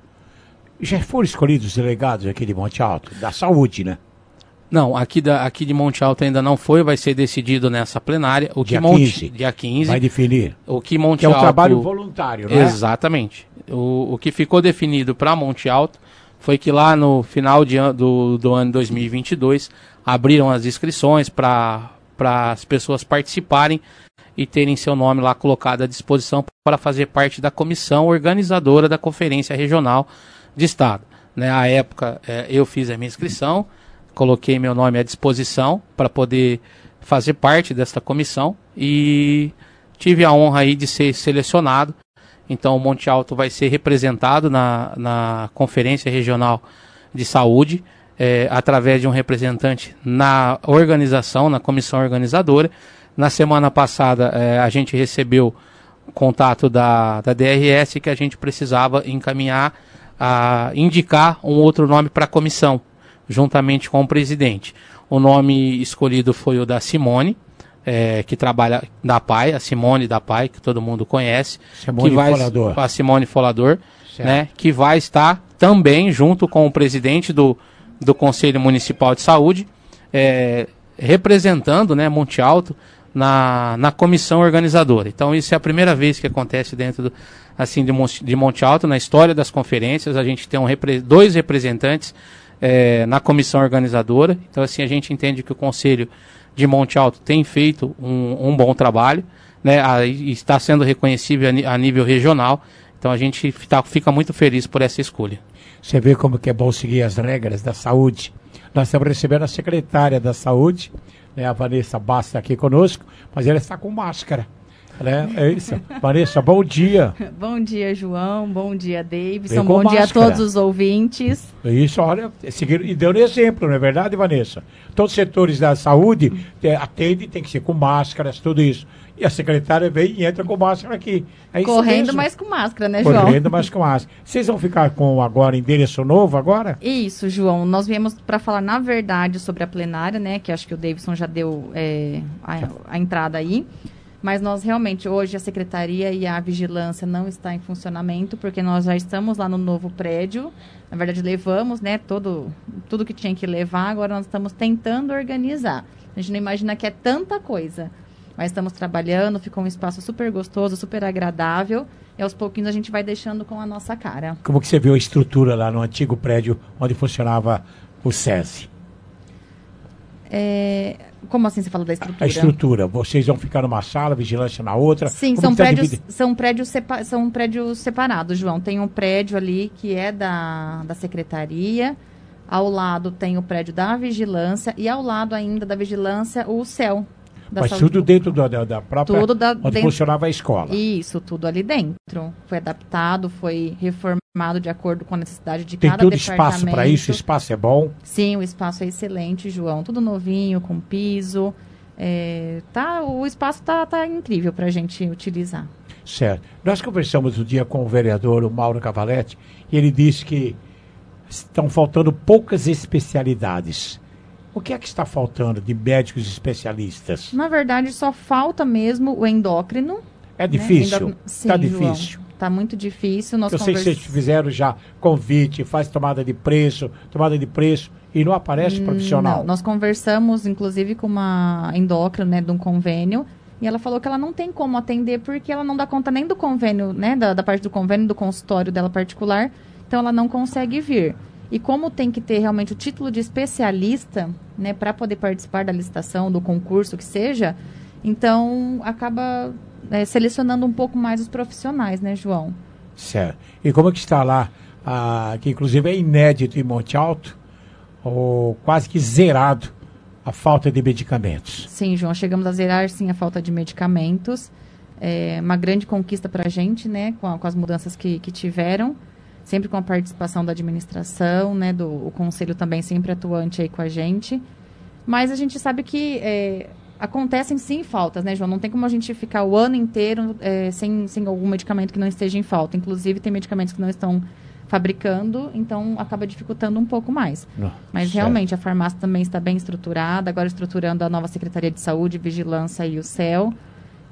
Já foram escolhidos os delegados aqui de Monte Alto? Da saúde, né? Não, aqui, da, aqui de Monte Alto ainda não foi, vai ser decidido nessa plenária. O dia que Monte, quinze. Dia quinze. Vai definir. O que Monte que é um Alto, trabalho voluntário, não é? Exatamente. O, o que ficou definido para Monte Alto foi que lá no final de, do, do ano dois mil e vinte e dois abriram as inscrições para as pessoas participarem e terem seu nome lá colocado à disposição para fazer parte da comissão organizadora da Conferência Regional de Estado. Né, à época, é, eu fiz a minha inscrição, coloquei meu nome à disposição para poder fazer parte desta comissão e tive a honra aí de ser selecionado. Então, o Monte Alto vai ser representado na, na Conferência Regional de Saúde, é, através de um representante na organização, na comissão organizadora. Na semana passada, é, a gente recebeu contato da, da D R S que a gente precisava encaminhar, a indicar um outro nome para a comissão, juntamente com o presidente. O nome escolhido foi o da Simone, é, que trabalha da P A I, a Simone da P A I, que todo mundo conhece. Simone que vai, Folador. A Simone Folador, né, que vai estar também junto com o presidente do, do Conselho Municipal de Saúde, é, representando, né, Monte Alto na, na comissão organizadora. Então isso é a primeira vez que acontece dentro do, assim, de, Monte, de Monte Alto, na história das conferências. A gente tem um, dois representantes é, na comissão organizadora. Então assim, a gente entende que o Conselho de Monte Alto tem feito um, um bom trabalho, né, a, e está sendo reconhecível a, a nível regional. Então a gente tá, fica muito feliz por essa escolha. Você vê como que é bom seguir as regras da saúde. Nós estamos recebendo a secretária da saúde, né, a Vanessa Basta aqui conosco, mas ela está com máscara. Né? É isso. Vanessa, bom dia. Bom dia, João. Bom dia, Davidson. Bom máscara. Dia a todos os ouvintes. Isso, olha, seguir, e deu um exemplo, não é verdade, Vanessa? Todos os setores da saúde é, atendem, tem que ser com máscaras, tudo isso. E a secretária vem e entra com máscara aqui. É Correndo, mesmo. mas com máscara, né, João? Correndo, mas com máscara. Vocês vão ficar com agora endereço novo agora? Isso, João. Nós viemos para falar, na verdade, sobre a plenária, né? Que acho que o Davidson já deu é, a, a entrada aí. Mas nós realmente, hoje, a secretaria e a vigilância não está em funcionamento, porque nós já estamos lá no novo prédio. Na verdade, levamos, né, todo, tudo que tinha que levar, agora nós estamos tentando organizar. A gente não imagina que é tanta coisa, mas estamos trabalhando, ficou um espaço super gostoso, super agradável, e aos pouquinhos a gente vai deixando com a nossa cara. Como que você viu a estrutura lá no antigo prédio onde funcionava o SESI? É... Como assim você fala da estrutura? A estrutura. Vocês vão ficar numa sala, vigilância na outra? Sim, são prédios, são, prédios sepa são prédios separados, João. Tem um prédio ali que é da, da secretaria, ao lado tem o prédio da vigilância e ao lado ainda da vigilância o céu. Mas tudo dentro da, da, da própria... Tudo da, onde dentro, funcionava a escola. Isso, tudo ali dentro. Foi adaptado, foi reformado de acordo com a necessidade de tem cada todo departamento. Espaço para isso? O espaço é bom? Sim, o espaço é excelente, João. Tudo novinho, com piso. É, tá, o espaço está tá incrível para a gente utilizar. Certo. Nós conversamos um dia com o vereador, o Mauro Cavaletti, e ele disse que estão faltando poucas especialidades. O que é que está faltando de médicos especialistas? Na verdade, só falta mesmo o endócrino. É difícil? Né? Está difícil. Está muito difícil. Nós Eu sei convers... que vocês fizeram já convite, faz tomada de preço, tomada de preço, e não aparece profissional. Não, nós conversamos, inclusive, com uma endócrina, né, de um convênio, e ela falou que ela não tem como atender porque ela não dá conta nem do convênio, né, da, da parte do convênio, do consultório dela particular, então ela não consegue vir. E como tem que ter realmente o título de especialista, né, para poder participar da licitação, do concurso, que seja, então acaba é, selecionando um pouco mais os profissionais, né, João? Certo. E como é que está lá, ah, que inclusive é inédito em Monte Alto, ou quase que zerado, a falta de medicamentos? Sim, João, chegamos a zerar, sim, a falta de medicamentos. É uma grande conquista para a gente, né, com, a, com as mudanças que, que tiveram, sempre com a participação da administração, né, do o conselho também sempre atuante aí com a gente. Mas a gente sabe que é, acontecem sim faltas, né, João? Não tem como a gente ficar o ano inteiro é, sem, sem algum medicamento que não esteja em falta. Inclusive, tem medicamentos que não estão fabricando, então acaba dificultando um pouco mais. Não, Mas certo. Realmente a farmácia também está bem estruturada, agora estruturando a nova Secretaria de Saúde, Vigilância e o C E L.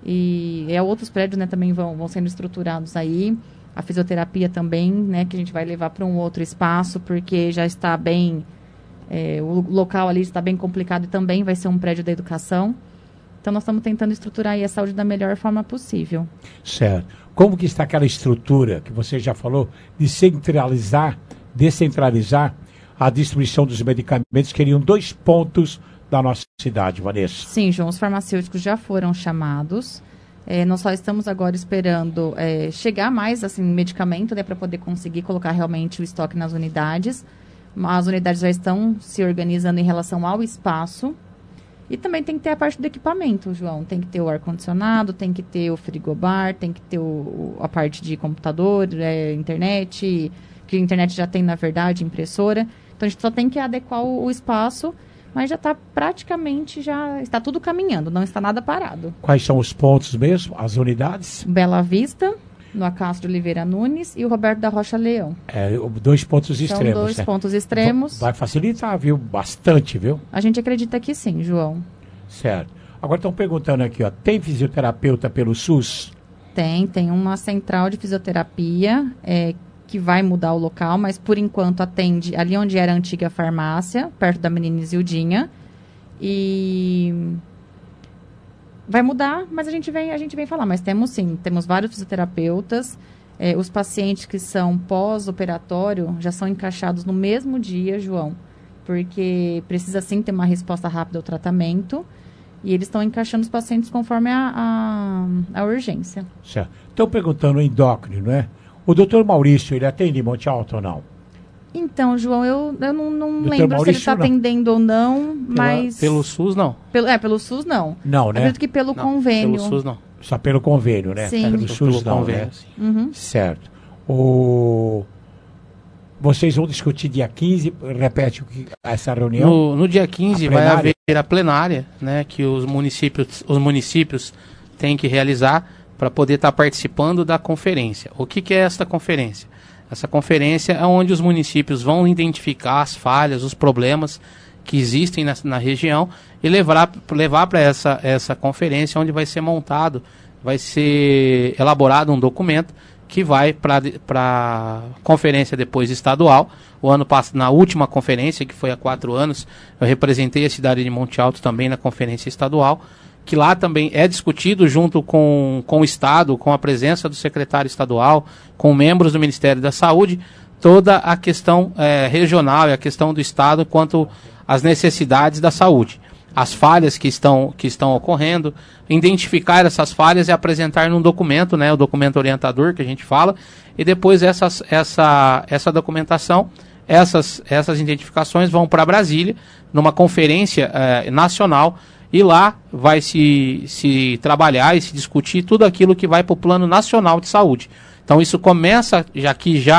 E é, outros prédios, né, também vão, vão sendo estruturados aí. A fisioterapia também, né, que a gente vai levar para um outro espaço, porque já está bem, é, o local ali está bem complicado e também vai ser um prédio da educação. Então nós estamos tentando estruturar aí a saúde da melhor forma possível. Certo. Como que está aquela estrutura que você já falou de centralizar, descentralizar a distribuição dos medicamentos, que seriam dois pontos da nossa cidade, Vanessa? Sim, João, os farmacêuticos já foram chamados. É, nós só estamos agora esperando é, chegar mais assim, medicamento, né, para poder conseguir colocar realmente o estoque nas unidades. As unidades já estão se organizando em relação ao espaço. E também tem que ter a parte do equipamento, João. Tem que ter o ar-condicionado, tem que ter o frigobar, tem que ter o, a parte de computador, é, internet, que a internet já tem, na verdade, impressora. Então, a gente só tem que adequar o, o espaço, mas já está praticamente, já está tudo caminhando, não está nada parado. Quais são os pontos mesmo, as unidades? Bela Vista, no Acácio de Oliveira Nunes e o Roberto da Rocha Leão. É, dois pontos São extremos. São dois né? pontos extremos. Vai facilitar, viu? Bastante, viu? A gente acredita que sim, João. Certo. Agora estão perguntando aqui, ó, tem fisioterapeuta pelo SUS? Tem, tem uma central de fisioterapia é, que vai mudar o local, mas por enquanto atende ali onde era a antiga farmácia, perto da Menina Isildinha. E vai mudar, mas a gente vem, a gente vem falar. Mas temos sim, temos vários fisioterapeutas. É, os pacientes que são pós-operatório já são encaixados no mesmo dia, João, porque precisa sim ter uma resposta rápida ao tratamento. E eles estão encaixando os pacientes conforme a, a, a urgência. Certo. Estão perguntando o endócrino, né? O doutor Maurício, ele atende em Monte Alto ou não? Então, João, eu, eu não, não lembro Maurício, se ele está atendendo ou não, mas... Pela, pelo SUS, não. Pelo, é, pelo SUS, não. Não, né? Acredito que pelo não, convênio. Pelo SUS, não. Só pelo convênio, né? Sim. Pelo SUS, pelo não, convênio, né? sim. Uhum. Certo. O... Vocês vão discutir dia quinze, repete o que, essa reunião? No, no dia quinze vai haver a plenária, né, que os municípios, os municípios têm que realizar para poder estar tá participando da conferência. O que, que é esta conferência? Essa conferência é onde os municípios vão identificar as falhas, os problemas que existem na, na região e levar, levar para essa, essa conferência, onde vai ser montado, vai ser elaborado um documento que vai para a conferência depois estadual. O ano passado, na última conferência, que foi há quatro anos, eu representei a cidade de Monte Alto também na conferência estadual, que lá também é discutido junto com, com o Estado, com a presença do secretário estadual, com membros do Ministério da Saúde, toda a questão é, regional e a questão do Estado quanto às necessidades da saúde. As falhas que estão, que estão ocorrendo, identificar essas falhas e apresentar num documento, né, o documento orientador que a gente fala, e depois essas, essa, essa documentação, essas, essas identificações vão para Brasília, numa conferência eh, nacional, e lá vai se, se trabalhar e se discutir tudo aquilo que vai para o Plano Nacional de Saúde. Então isso começa já aqui já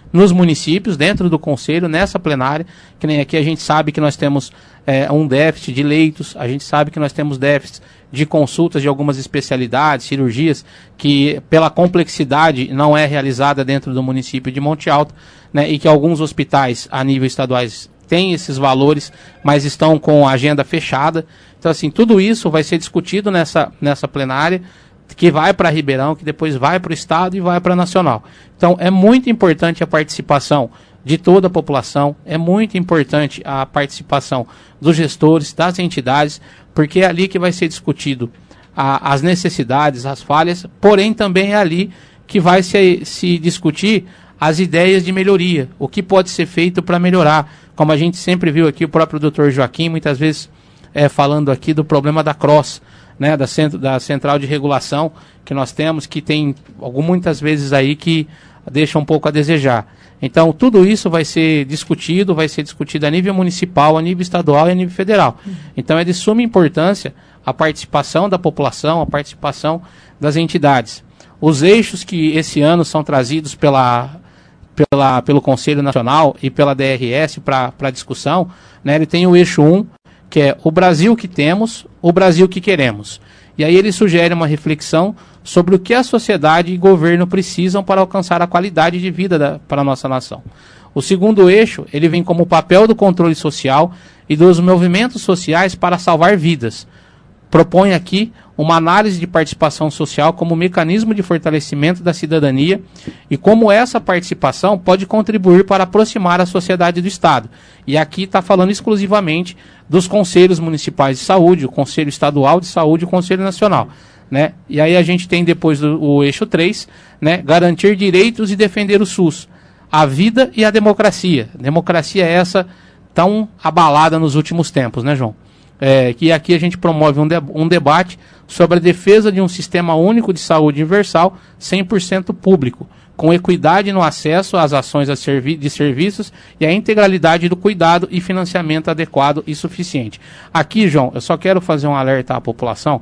nos municípios, dentro do Conselho, nessa plenária, que nem aqui a gente sabe que nós temos é, um déficit de leitos, a gente sabe que nós temos déficit de consultas de algumas especialidades, cirurgias, que pela complexidade não é realizada dentro do município de Monte Alto, né, e que alguns hospitais a nível estaduais têm esses valores, mas estão com a agenda fechada. Então, assim, tudo isso vai ser discutido nessa, nessa plenária, que vai para Ribeirão, que depois vai para o Estado e vai para Nacional. Então, é muito importante a participação de toda a população, é muito importante a participação dos gestores, das entidades, porque é ali que vai ser discutido a, as necessidades, as falhas, porém também é ali que vai se, se discutir as ideias de melhoria, o que pode ser feito para melhorar, como a gente sempre viu aqui o próprio doutor Joaquim, muitas vezes é, falando aqui do problema da CROSS, né, da, centro, da central de regulação que nós temos, que tem algumas, muitas vezes aí que deixa um pouco a desejar. Então, tudo isso vai ser discutido, vai ser discutido a nível municipal, a nível estadual e a nível federal. Então, é de suma importância a participação da população, a participação das entidades. Os eixos que esse ano são trazidos pela, pela, pelo Conselho Nacional e pela D R S para a discussão, né, ele tem o eixo um, que é o Brasil que temos, o Brasil que queremos. E aí ele sugere uma reflexão sobre o que a sociedade e governo precisam para alcançar a qualidade de vida da, para a nossa nação. O segundo eixo, ele vem como o papel do controle social e dos movimentos sociais para salvar vidas. Propõe aqui uma análise de participação social como mecanismo de fortalecimento da cidadania e como essa participação pode contribuir para aproximar a sociedade do Estado. E aqui está falando exclusivamente dos conselhos municipais de saúde, o Conselho Estadual de Saúde e o Conselho Nacional, né? E aí a gente tem depois do, o eixo três, né? Garantir direitos e defender o SUS, a vida e a democracia. Democracia é essa tão abalada nos últimos tempos, né, João? É, que aqui a gente promove um, de, um debate sobre a defesa de um sistema único de saúde universal cem por cento público, com equidade no acesso às ações de serviços e a integralidade do cuidado e financiamento adequado e suficiente. Aqui, João, eu só quero fazer um alerta à população.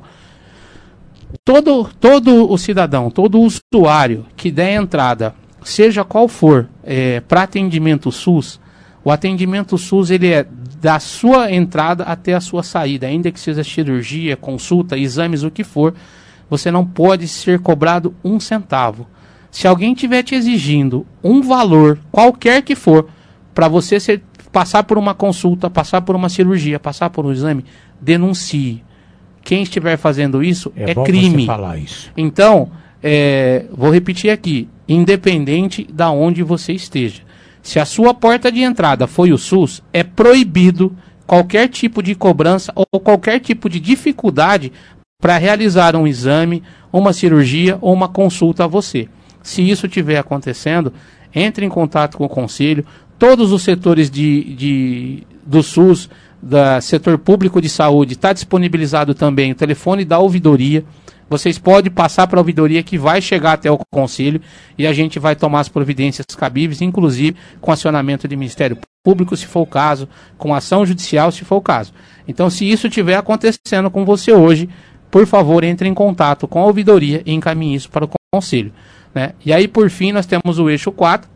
Todo, todo o cidadão, todo usuário que der entrada, seja qual for, é, para atendimento SUS, o atendimento SUS ele é da sua entrada até a sua saída, ainda que seja cirurgia, consulta, exames, o que for, você não pode ser cobrado um centavo. Se alguém estiver te exigindo um valor, qualquer que for, para você ser, passar por uma consulta, passar por uma cirurgia, passar por um exame, denuncie. Quem estiver fazendo isso é, é bom crime. Você falar isso. Então, é, vou repetir aqui, independente da onde você esteja. Se a sua porta de entrada foi o SUS, é proibido qualquer tipo de cobrança ou qualquer tipo de dificuldade para realizar um exame, uma cirurgia ou uma consulta a você. Se isso estiver acontecendo, entre em contato com o Conselho. Todos os setores de, de, do SUS, do setor público de saúde, está disponibilizado também o telefone da ouvidoria. Vocês podem passar para a ouvidoria que vai chegar até o Conselho e a gente vai tomar as providências cabíveis, inclusive com acionamento de Ministério Público, se for o caso, com ação judicial, se for o caso. Então, se isso estiver acontecendo com você hoje, por favor, entre em contato com a ouvidoria e encaminhe isso para o Conselho, né? E aí, por fim, nós temos o eixo quatro.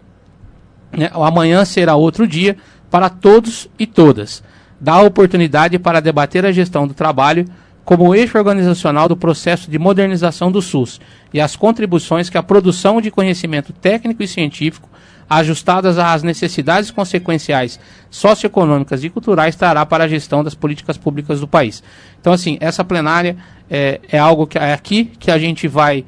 Né? Amanhã será outro dia para todos e todas. Dá oportunidade para debater a gestão do trabalho como eixo organizacional do processo de modernização do SUS e as contribuições que a produção de conhecimento técnico e científico, ajustadas às necessidades consequenciais socioeconômicas e culturais, trará para a gestão das políticas públicas do país. Então, assim, essa plenária é, é algo que é aqui que a gente vai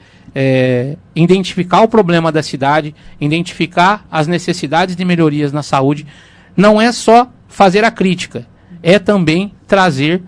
é, identificar o problema da cidade, identificar as necessidades de melhorias na saúde. Não é só fazer a crítica, é também trazer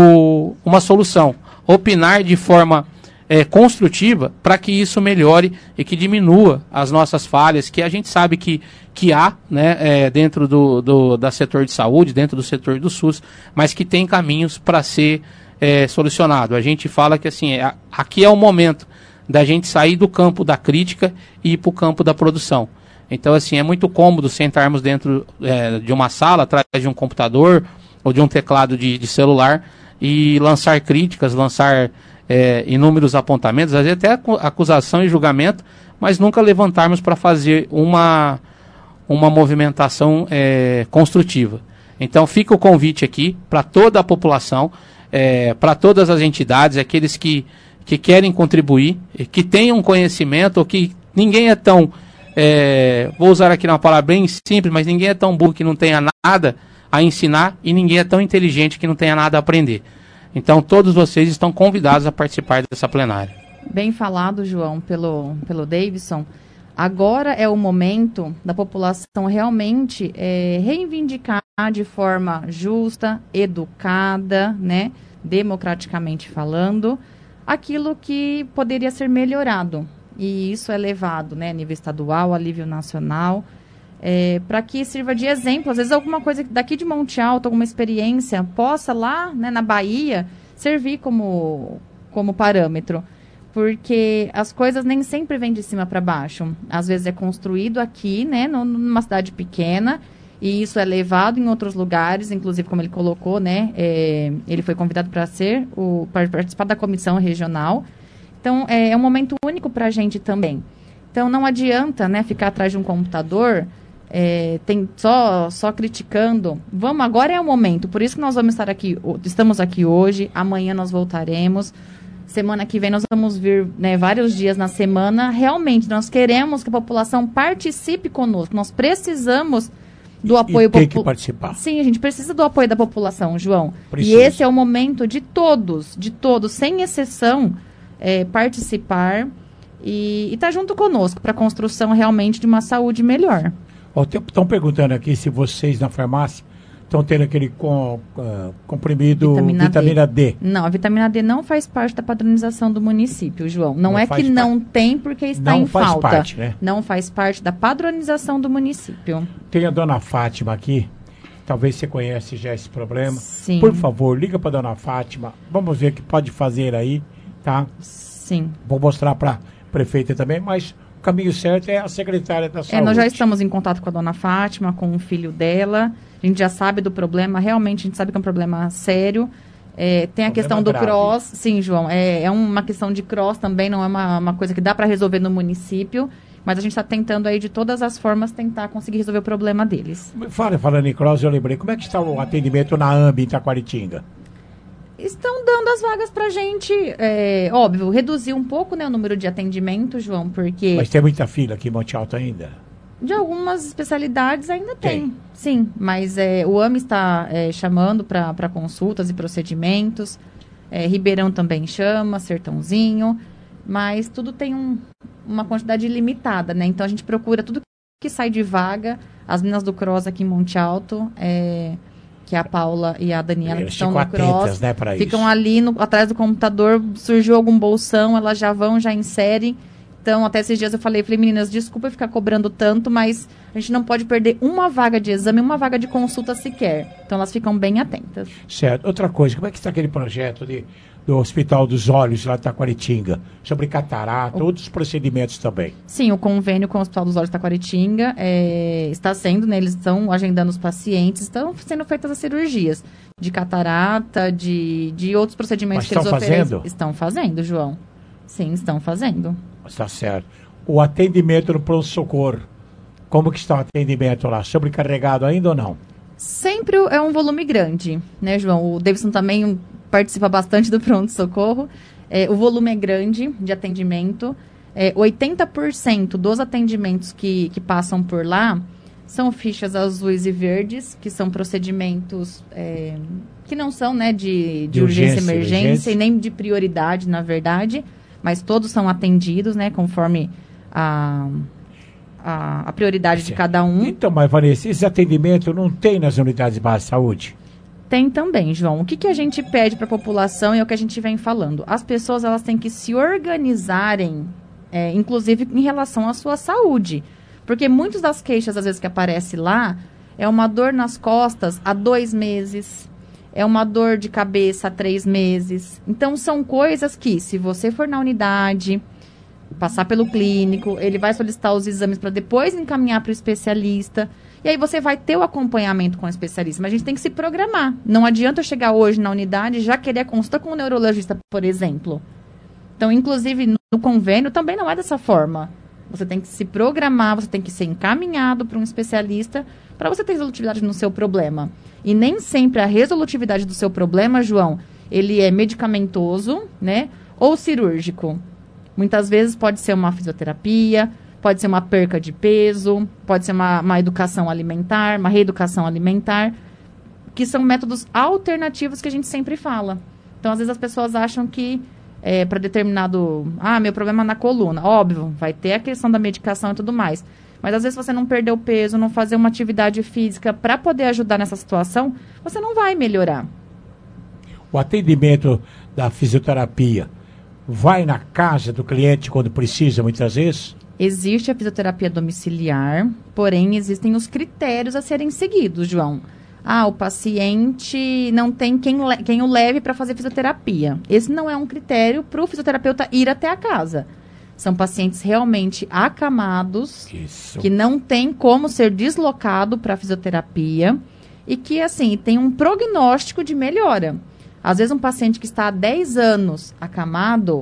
O, uma solução, opinar de forma é, construtiva para que isso melhore e que diminua as nossas falhas, que a gente sabe que, que há, né, é, dentro do, do da setor de saúde, dentro do setor do SUS, mas que tem caminhos para ser é, solucionado. A gente fala que assim, é, aqui é o momento da gente sair do campo da crítica e ir para o campo da produção. Então, assim, é muito cômodo sentarmos dentro é, de uma sala, atrás de um computador ou de um teclado de, de celular e lançar críticas, lançar é, inúmeros apontamentos, às vezes até acusação e julgamento, mas nunca levantarmos para fazer uma, uma movimentação é, construtiva. Então fica o convite aqui para toda a população, é, para todas as entidades, aqueles que, que querem contribuir, que tenham conhecimento, ou que ninguém é tão, é, vou usar aqui uma palavra bem simples, mas ninguém é tão burro que não tenha nada a ensinar e ninguém é tão inteligente que não tenha nada a aprender. Então todos vocês estão convidados a participar dessa plenária. Bem falado, João, pelo, pelo Davidson. Agora é o momento da população realmente é, reivindicar de forma justa, educada, né, democraticamente falando, aquilo que poderia ser melhorado. E isso é levado, né, a nível estadual, a nível nacional, é, para que sirva de exemplo. Às vezes alguma coisa daqui de Monte Alto, alguma experiência, possa lá, né, na Bahia, servir como, como parâmetro. Porque as coisas nem sempre vêm de cima para baixo. Às vezes é construído aqui, né, numa cidade pequena, e isso é levado em outros lugares, inclusive como ele colocou, né, é, ele foi convidado para ser o para participar da comissão regional. Então é, é um momento único para a gente também. Então não adianta, né, ficar atrás de um computador, é, tem só só criticando. Vamos, agora é o momento. Por isso que nós vamos estar aqui, estamos aqui hoje. Amanhã nós voltaremos. Semana que vem nós vamos vir, né, vários dias na semana. Realmente, nós queremos que a população participe conosco. Nós precisamos do apoio... E tem que participar. Sim, a gente precisa do apoio da população, João. Precisa. E esse é o momento de todos, de todos, sem exceção, é, participar e estar junto conosco para a construção realmente de uma saúde melhor. Estão perguntando aqui se vocês na farmácia estão tendo aquele com, uh, comprimido vitamina, vitamina D. D. Não, a vitamina D não faz parte da padronização do município, João. Não, não é que não tem porque está não em faz falta. Parte, né? Não faz parte da padronização do município. Tem a dona Fátima aqui. Talvez você conhece já esse problema. Sim. Por favor, liga para a dona Fátima. Vamos ver o que pode fazer aí, tá? Sim. Vou mostrar para a prefeita também, mas o caminho certo é a secretária da saúde. É, nós já estamos em contato com a dona Fátima, com o filho dela. A gente já sabe do problema, realmente a gente sabe que é um problema sério. É, tem a problema questão do grave. Cross. Sim, João, é, é uma questão de cross também, não é uma, uma coisa que dá para resolver no município, mas a gente está tentando aí de todas as formas tentar conseguir resolver o problema deles. Fala, falando em cross, eu lembrei, como é que está o atendimento na A M B em Taquaritinga? Estão dando as vagas pra gente, é, óbvio, reduzir um pouco, né, o número de atendimento, João, porque... Mas tem muita fila aqui em Monte Alto ainda? De algumas especialidades ainda tem, tem. Sim, mas é, o A M está é, chamando para consultas e procedimentos, é, Ribeirão também chama, Sertãozinho, mas tudo tem um, uma quantidade limitada, né? Então a gente procura tudo que sai de vaga, as meninas do Cross aqui em Monte Alto, é, que é a Paula e a Daniela, que estão no Cross, né, ficam isso. ali no, atrás do computador, surgiu algum bolsão, elas já vão, já inserem. Então, até esses dias eu falei, falei, meninas, desculpa ficar cobrando tanto, mas a gente não pode perder uma vaga de exame, uma vaga de consulta sequer. Então, elas ficam bem atentas. Certo. Outra coisa, como é que está aquele projeto de, do Hospital dos Olhos lá de Taquaritinga? Sobre catarata, o... outros procedimentos também. Sim, o convênio com o Hospital dos Olhos de Taquaritinga é, está sendo, né, eles estão agendando os pacientes, estão sendo feitas as cirurgias de catarata, de, de outros procedimentos mas que eles oferecem. Fazendo? Estão fazendo, João. Sim, estão fazendo. Está certo. O atendimento no pronto-socorro, como que está o atendimento lá? Sobrecarregado ainda ou não? Sempre é um volume grande, né, João? O Davidson também participa bastante do pronto-socorro. É, o volume é grande de atendimento. É, oitenta por cento dos atendimentos que, que passam por lá são fichas azuis e verdes, que são procedimentos é, que não são, né, de, de, de urgência e emergência, emergência e nem de prioridade, na verdade. Mas todos são atendidos, né, conforme a, a, a prioridade de cada um. Então, mas Vanessa, esse atendimento não tem nas unidades básicas de saúde? Tem também, João. O que, que a gente pede para a população e é o que a gente vem falando. As pessoas, elas têm que se organizarem, é, inclusive em relação à sua saúde. Porque muitas das queixas, às vezes, que aparece lá, é uma dor nas costas há dois meses. É uma dor de cabeça há três meses. Então, são coisas que, se você for na unidade, passar pelo clínico, ele vai solicitar os exames para depois encaminhar para o especialista. E aí você vai ter o acompanhamento com o especialista. Mas a gente tem que se programar. Não adianta eu chegar hoje na unidade e já querer a consulta com o neurologista, por exemplo. Então, inclusive, no convênio também não é dessa forma. Você tem que se programar, você tem que ser encaminhado para um especialista para você ter resolutividade no seu problema. E nem sempre a resolutividade do seu problema, João, ele é medicamentoso, né? Ou cirúrgico. Muitas vezes pode ser uma fisioterapia, pode ser uma perca de peso, pode ser uma, uma educação alimentar, uma reeducação alimentar, que são métodos alternativos que a gente sempre fala. Então, às vezes as pessoas acham que é, para determinado... Ah, meu problema é na coluna. Óbvio, vai ter a questão da medicação e tudo mais. Mas às vezes você não perder o peso, não fazer uma atividade física para poder ajudar nessa situação, você não vai melhorar. O atendimento da fisioterapia vai na casa do cliente quando precisa, muitas vezes? Existe a fisioterapia domiciliar, porém existem os critérios a serem seguidos, João. Ah, o paciente não tem quem, le- quem o leve para fazer fisioterapia. Esse não é um critério para o fisioterapeuta ir até a casa. São pacientes realmente acamados, Isso. que não tem como ser deslocado para a fisioterapia e que, assim, tem um prognóstico de melhora. Às vezes um paciente que está há dez anos acamado,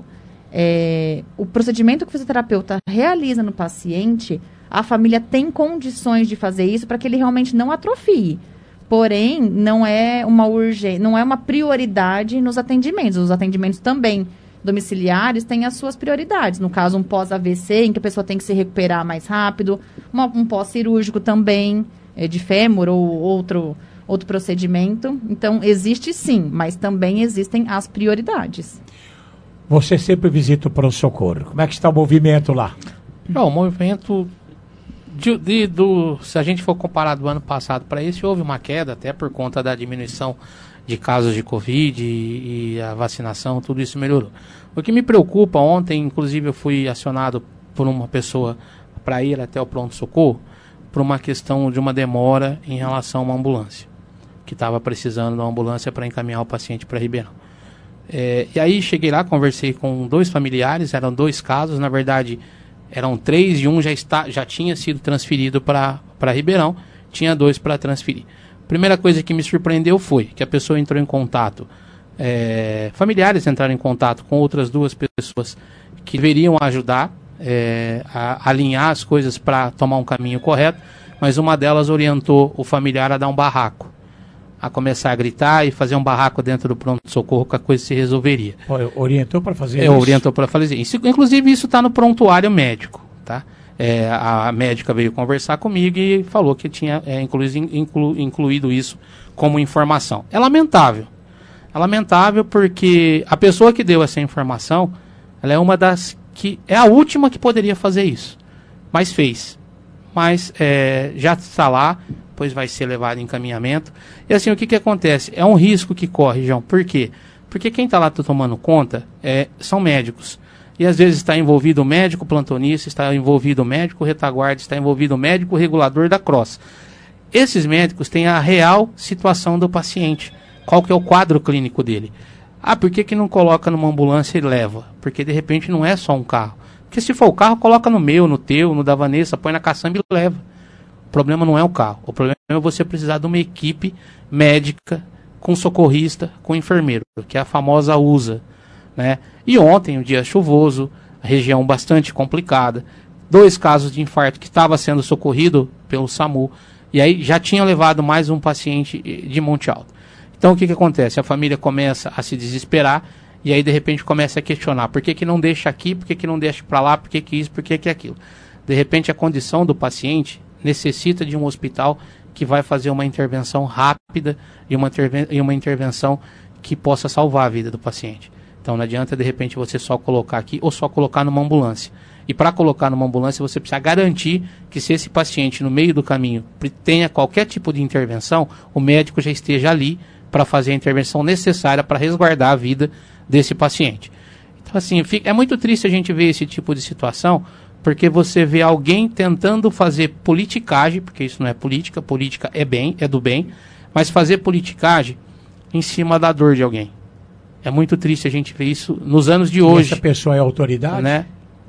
é, o procedimento que o fisioterapeuta realiza no paciente, a família tem condições de fazer isso para que ele realmente não atrofie. Porém, não é uma urgência, não é uma prioridade nos atendimentos. Os atendimentos também domiciliares têm as suas prioridades. No caso, um pós-A V C, em que a pessoa tem que se recuperar mais rápido, uma, um pós-cirúrgico também, é, de fêmur ou outro, outro procedimento. Então, existe sim, mas também existem as prioridades. Você sempre visita o pronto-socorro. Como é que está o movimento lá? Não, o movimento... De, de, do, se a gente for comparar do ano passado para esse, houve uma queda, até por conta da diminuição de casos de Covid e, e a vacinação, tudo isso melhorou. O que me preocupa, ontem, inclusive, eu fui acionado por uma pessoa para ir até o pronto-socorro, por uma questão de uma demora em relação a uma ambulância, que estava precisando de uma ambulância para encaminhar o paciente para Ribeirão. É, e aí cheguei lá, conversei com dois familiares, eram dois casos, na verdade... Eram três e um já, está, já tinha sido transferido para Ribeirão, tinha dois para transferir. Primeira coisa que me surpreendeu foi que a pessoa entrou em contato, é, familiares entraram em contato com outras duas pessoas que deveriam ajudar é, a alinhar as coisas para tomar um caminho correto, mas uma delas orientou o familiar a dar um barraco, a começar a gritar e fazer um barraco dentro do pronto-socorro, que a coisa se resolveria. Orientou para fazer é, isso? Orientou para fazer isso. Inclusive, isso está no prontuário médico, tá? É, a médica veio conversar comigo e falou que tinha é, inclu, inclu, incluído isso como informação. É lamentável. É lamentável porque a pessoa que deu essa informação, ela é uma das que... É a última que poderia fazer isso. Mas fez. Mas é, já está lá... depois vai ser levado em encaminhamento. E assim, o que que acontece? É um risco que corre, João. Por quê? Porque quem está lá tomando conta é, são médicos. E às vezes está envolvido o médico plantonista, está envolvido o médico retaguarda, está envolvido o médico regulador da cross. Esses médicos têm a real situação do paciente. Qual que é o quadro clínico dele? Ah, por que que não coloca numa ambulância e leva? Porque de repente não é só um carro. Porque se for o carro, coloca no meu, no teu, no da Vanessa, põe na caçamba e leva. O problema não é o carro. O problema é você precisar de uma equipe médica, com socorrista, com enfermeiro, que é a famosa U S A, né? E ontem, um dia chuvoso, a região bastante complicada, dois casos de infarto que estava sendo socorrido pelo SAMU, e aí já tinha levado mais um paciente de Monte Alto. Então o que que acontece? A família começa a se desesperar, e aí de repente começa a questionar, por que que não deixa aqui, por que que não deixa para lá, por que que isso, por que que aquilo? De repente a condição do paciente necessita de um hospital que vai fazer uma intervenção rápida e uma, interven- e uma intervenção que possa salvar a vida do paciente. Então não adianta de repente você só colocar aqui ou só colocar numa ambulância. E para colocar numa ambulância você precisa garantir que se esse paciente no meio do caminho tenha qualquer tipo de intervenção, o médico já esteja ali para fazer a intervenção necessária para resguardar a vida desse paciente. Então assim, fica, é muito triste a gente ver esse tipo de situação, porque você vê alguém tentando fazer politicagem, porque isso não é política, política é bem, é do bem, mas fazer politicagem em cima da dor de alguém. É muito triste a gente ver isso nos anos de hoje. E essa pessoa é autoridade? Né?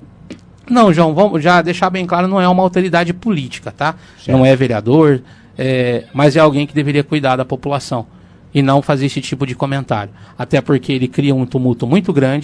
Não, João, vamos já deixar bem claro, não é uma autoridade política, tá? Certo. Não é vereador, é, mas é alguém que deveria cuidar da população e não fazer esse tipo de comentário. Até porque ele cria um tumulto muito grande.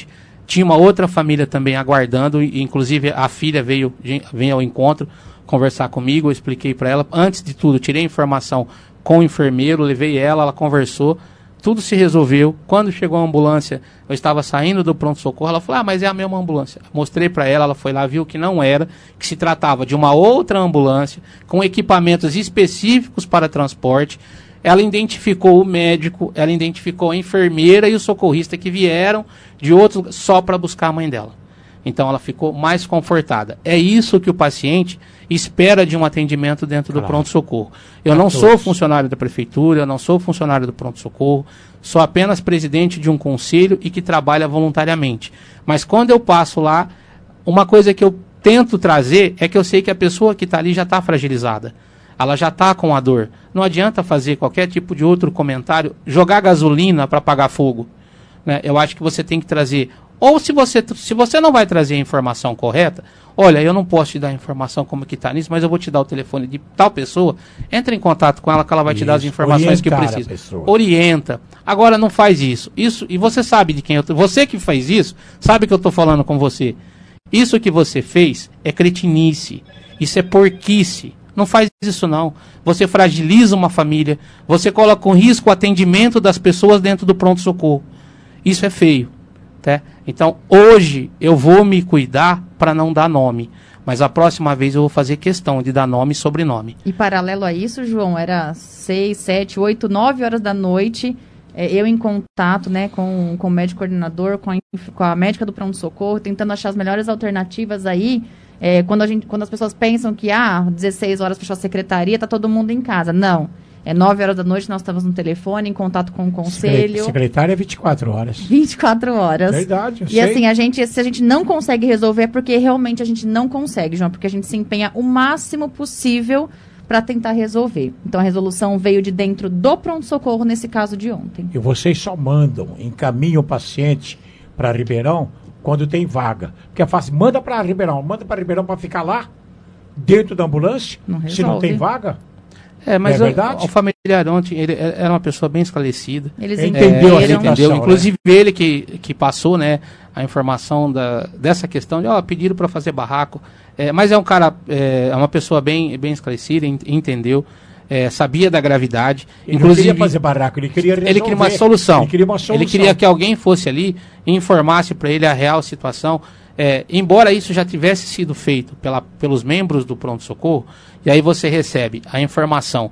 Tinha uma outra família também aguardando, e inclusive a filha veio, veio ao encontro conversar comigo, eu expliquei para ela. Antes de tudo, tirei informação com o enfermeiro, levei ela, ela conversou, tudo se resolveu. Quando chegou a ambulância, eu estava saindo do pronto-socorro, ela falou, ah, mas é a mesma ambulância. Mostrei para ela, ela foi lá, viu que não era, que se tratava de uma outra ambulância, com equipamentos específicos para transporte. Ela identificou o médico, ela identificou a enfermeira e o socorrista que vieram de outros só para buscar a mãe dela. Então ela ficou mais confortada. É isso que o paciente espera de um atendimento dentro do claro. pronto-socorro. Eu não sou funcionário da prefeitura, eu não sou funcionário do pronto-socorro, sou apenas presidente de um conselho e que trabalha voluntariamente. Mas quando eu passo lá, uma coisa que eu tento trazer é que eu sei que a pessoa que está ali já está fragilizada. Ela já está com a dor. Não adianta fazer qualquer tipo de outro comentário, jogar gasolina para apagar fogo. Né? Eu acho que você tem que trazer... Ou se você, se você não vai trazer a informação correta, olha, eu não posso te dar a informação como que está nisso, mas eu vou te dar o telefone de tal pessoa, entra em contato com ela que ela vai isso, te dar as informações que precisa. Orienta. Agora não faz isso. Isso. E você sabe de quem eu tô, você que fez isso, sabe que eu estou falando com você. Isso que você fez é cretinice. Isso é porquice. Não faz isso não. Você fragiliza uma família, você coloca em risco o atendimento das pessoas dentro do pronto-socorro. Isso é feio. Tá? Então, hoje eu vou me cuidar para não dar nome. Mas a próxima vez eu vou fazer questão de dar nome e sobrenome. E paralelo a isso, João, era seis, sete, oito, nove horas da noite, é, eu em contato, né, com, com o médico coordenador, com a, com a médica do pronto-socorro, tentando achar as melhores alternativas aí. É, quando, a gente, quando as pessoas pensam que, ah, dezesseis horas fechou a secretaria, tá todo mundo em casa. Não. É nove horas da noite, nós estamos no telefone, em contato com o conselho. Secretária é vinte e quatro horas. vinte e quatro horas. Verdade, eu E sei. assim, a gente, se a gente não consegue resolver, é porque realmente a gente não consegue, João, porque a gente se empenha o máximo possível para tentar resolver. Então a resolução veio de dentro do pronto-socorro, nesse caso de ontem. E vocês só mandam, encaminham o paciente para Ribeirão quando tem vaga. Porque é fácil, manda para Ribeirão, manda para Ribeirão para ficar lá, dentro da ambulância, não se não tem vaga. É, mas é o, o familiar ontem, ele era uma pessoa bem esclarecida. Eles é, entendeu, ele entendeu. Né? Inclusive ele que, que passou, né, a informação da, dessa questão de, ó, pediram para fazer barraco. É, mas é um cara, é, é uma pessoa bem, bem esclarecida, ent, entendeu, é, sabia da gravidade. Ele inclusive, não queria fazer barraco, ele queria resolver. Ele queria uma solução. Ele queria uma solução. Ele queria que alguém fosse ali e informasse para ele a real situação. É, embora isso já tivesse sido feito pela, pelos membros do pronto-socorro, e aí você recebe a informação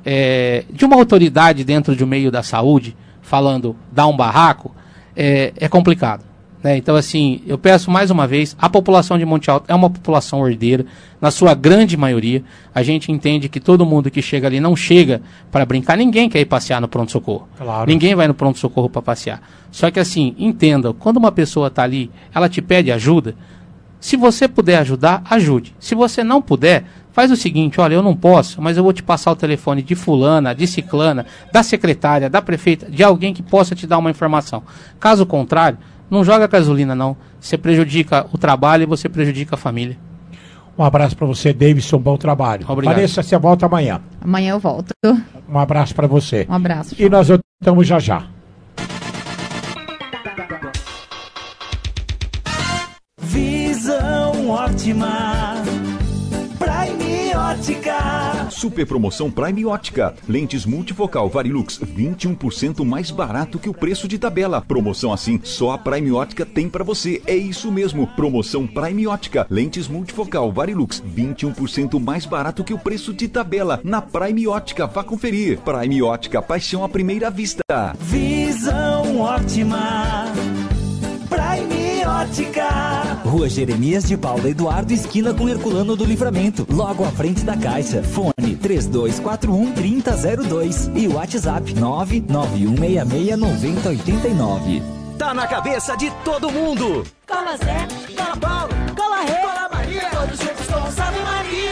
é, de uma autoridade dentro de um meio da saúde, falando, dá um barraco, é, é complicado. Né? Então, assim, eu peço mais uma vez, a população de Monte Alto é uma população ordeira, na sua grande maioria. A gente entende que todo mundo que chega ali não chega para brincar, ninguém quer ir passear no pronto-socorro. Claro. Ninguém vai no pronto-socorro para passear. Só que assim, entenda, quando uma pessoa está ali, ela te pede ajuda, se você puder ajudar, ajude. Se você não puder, faz o seguinte, olha, eu não posso, mas eu vou te passar o telefone de fulana, de ciclana, da secretária, da prefeita, de alguém que possa te dar uma informação. Caso contrário, não joga gasolina não. Você prejudica o trabalho e você prejudica a família. Um abraço para você, Davidson, bom trabalho. Obrigado. Vanessa, você volta amanhã. Amanhã eu volto. Um abraço para você. Um abraço. E nós voltamos já já. Visão ótima. Prime Ótica. Super promoção Prime Ótica. Lentes multifocal Varilux vinte e um por cento mais barato que o preço de tabela. Promoção assim, só a Prime Ótica tem pra você. É isso mesmo. Promoção Prime Ótica. Lentes multifocal Varilux vinte e um por cento mais barato que o preço de tabela. Na Prime Ótica, vá conferir. Prime Ótica, paixão à primeira vista. Visão ótima. Prime Ótica. Rua Jeremias de Paula Eduardo, esquina com Herculano do Livramento, logo à frente da Caixa. Fone três dois quatro um, três zero zero dois e o WhatsApp nove nove um seis seis, nove zero oito nove. Tá na cabeça de todo mundo. Cola Zé, Cola Paulo, Cola Rei, Cola Maria, todos juntos com o Salve Maria.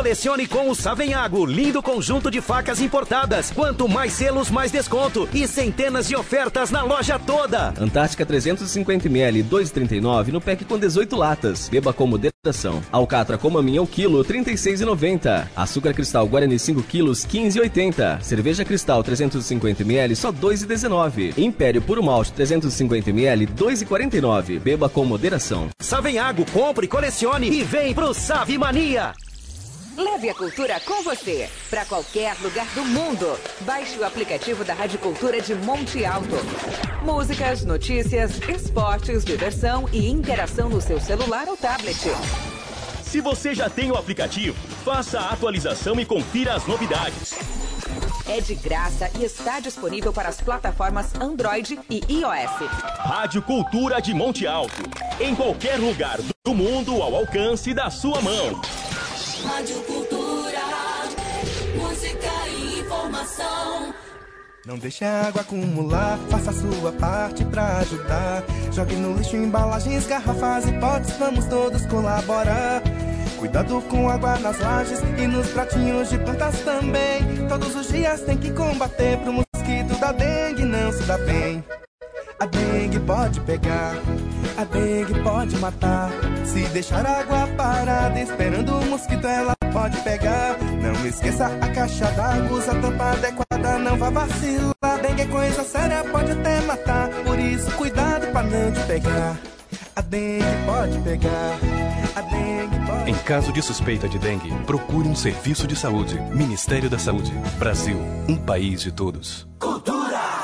colecione com o Savenhago, lindo conjunto de facas importadas. Quanto mais selos, mais desconto. E centenas de ofertas na loja toda. Antártica trezentos e cinquenta mililitros, dois reais e trinta e nove no pack com dezoito latas. Beba com moderação. Alcatra com maminha ao quilo, trinta e seis reais e noventa centavos. Açúcar Cristal Guarani cinco quilos, quinze reais e oitenta centavos. Cerveja Cristal trezentos e cinquenta mililitros, só dois reais e dezenove centavos. Império Puro Malte trezentos e cinquenta mililitros, dois reais e quarenta e nove centavos. Beba com moderação. Savenhago, compre, colecione e vem pro Save Mania. Leve a cultura com você para qualquer lugar do mundo. Baixe o aplicativo da Rádio Cultura de Monte Alto. Músicas, notícias, esportes, diversão e interação no seu celular ou tablet. Se você já tem o aplicativo, faça a atualização e confira as novidades. É de graça e está disponível para as plataformas Android e iOS. Rádio Cultura de Monte Alto. Em qualquer lugar do mundo ao alcance da sua mão. Rádio Cultura, música e informação. Não deixe a água acumular, faça a sua parte pra ajudar. Jogue no lixo embalagens, garrafas e potes, vamos todos colaborar. Cuidado com água nas lajes e nos pratinhos de plantas também. Todos os dias tem que combater pro mosquito da dengue não se dá bem. A dengue pode pegar, a dengue pode matar. Se deixar a água parada esperando o mosquito ela pode pegar. Não esqueça a caixa d'água, usa a tampa adequada, não vá vacilar. Dengue é coisa séria, pode até matar. Por isso cuidado pra não te pegar. A dengue pode pegar, a dengue pode... Em caso de suspeita de dengue, procure um serviço de saúde. Ministério da Saúde. Brasil, um país de todos. Cultura!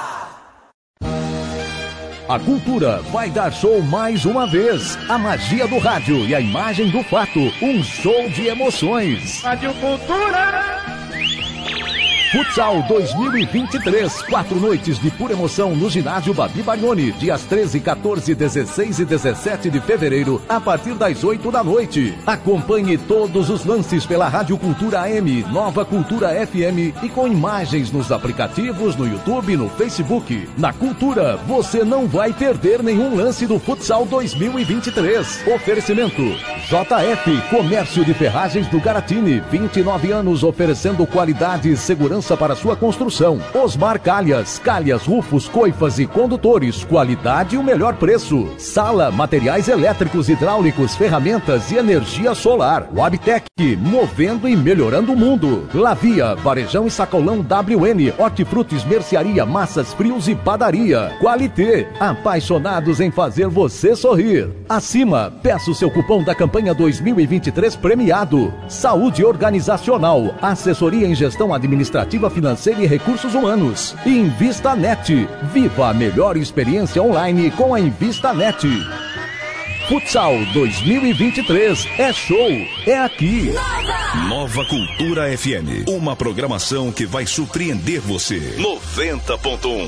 A Cultura vai dar show mais uma vez. A magia do rádio e a imagem do fato. Um show de emoções. Rádio Cultura! Futsal dois mil e vinte e três. Quatro noites de pura emoção no ginásio Babi Barioni. Dias treze, quatorze, dezesseis e dezessete de fevereiro, a partir das oito da noite. Acompanhe todos os lances pela Rádio Cultura A M, Nova Cultura F M e com imagens nos aplicativos, no YouTube e no Facebook. Na Cultura, você não vai perder nenhum lance do Futsal dois mil e vinte e três. Oferecimento J F, Comércio de Ferragens do Garatini. vinte e nove anos oferecendo qualidade e segurança para sua construção. Osmar Calhas, calhas, rufos, coifas e condutores, qualidade e o melhor preço. Sala, materiais elétricos, hidráulicos, ferramentas e energia solar. Wabtec, movendo e melhorando o mundo. Lavia, varejão e sacolão W N, hortifrutis, mercearia, massas, frios e padaria. Qualité, apaixonados em fazer você sorrir. Acima, peça o seu cupom da campanha dois mil e vinte e três premiado. Saúde organizacional, assessoria em gestão administrativa, financeira e recursos humanos. InvistaNet. Viva a melhor experiência online com a InvistaNet. Futsal dois mil e vinte e três. É show. É aqui. Nova, Nova Cultura F M. Uma programação que vai surpreender você. noventa ponto um.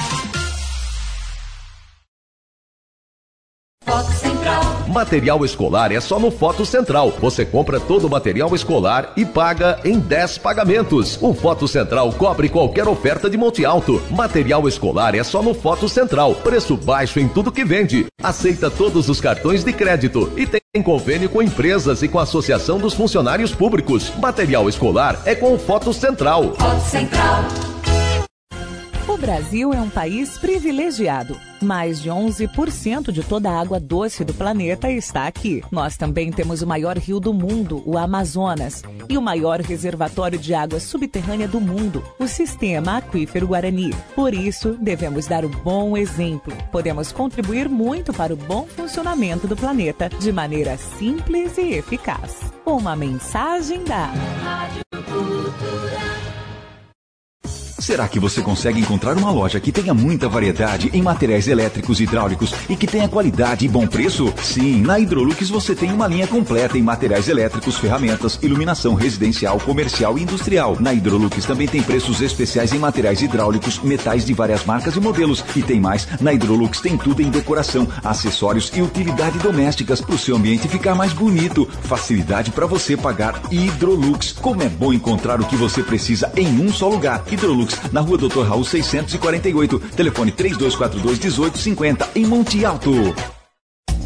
Foto Central. Material escolar é só no Foto Central. Você compra todo o material escolar e paga em dez pagamentos. O Foto Central cobre qualquer oferta de Monte Alto. Material escolar é só no Foto Central. Preço baixo em tudo que vende. Aceita todos os cartões de crédito e tem convênio com empresas e com a Associação dos Funcionários Públicos. Material escolar é com o Foto Central. Foto Central. O Brasil é um país privilegiado. Mais de onze por cento de toda a água doce do planeta está aqui. Nós também temos o maior rio do mundo, o Amazonas, e o maior reservatório de água subterrânea do mundo, o Sistema Aquífero Guarani. Por isso, devemos dar o bom exemplo. Podemos contribuir muito para o bom funcionamento do planeta de maneira simples e eficaz. Uma mensagem da Rádio Cultura. Será que você consegue encontrar uma loja que tenha muita variedade em materiais elétricos e hidráulicos e que tenha qualidade e bom preço? Sim, na Hidrolux você tem uma linha completa em materiais elétricos, ferramentas, iluminação residencial, comercial e industrial. Na Hidrolux também tem preços especiais em materiais hidráulicos, metais de várias marcas e modelos. E tem mais, na Hidrolux tem tudo em decoração, acessórios e utilidade domésticas para o seu ambiente ficar mais bonito. Facilidade para você pagar. Hidrolux. Como é bom encontrar o que você precisa em um só lugar. Hidrolux, na rua doutor Raul seiscentos e quarenta e oito, telefone três dois quatro dois, um oito cinco zero, em Monte Alto.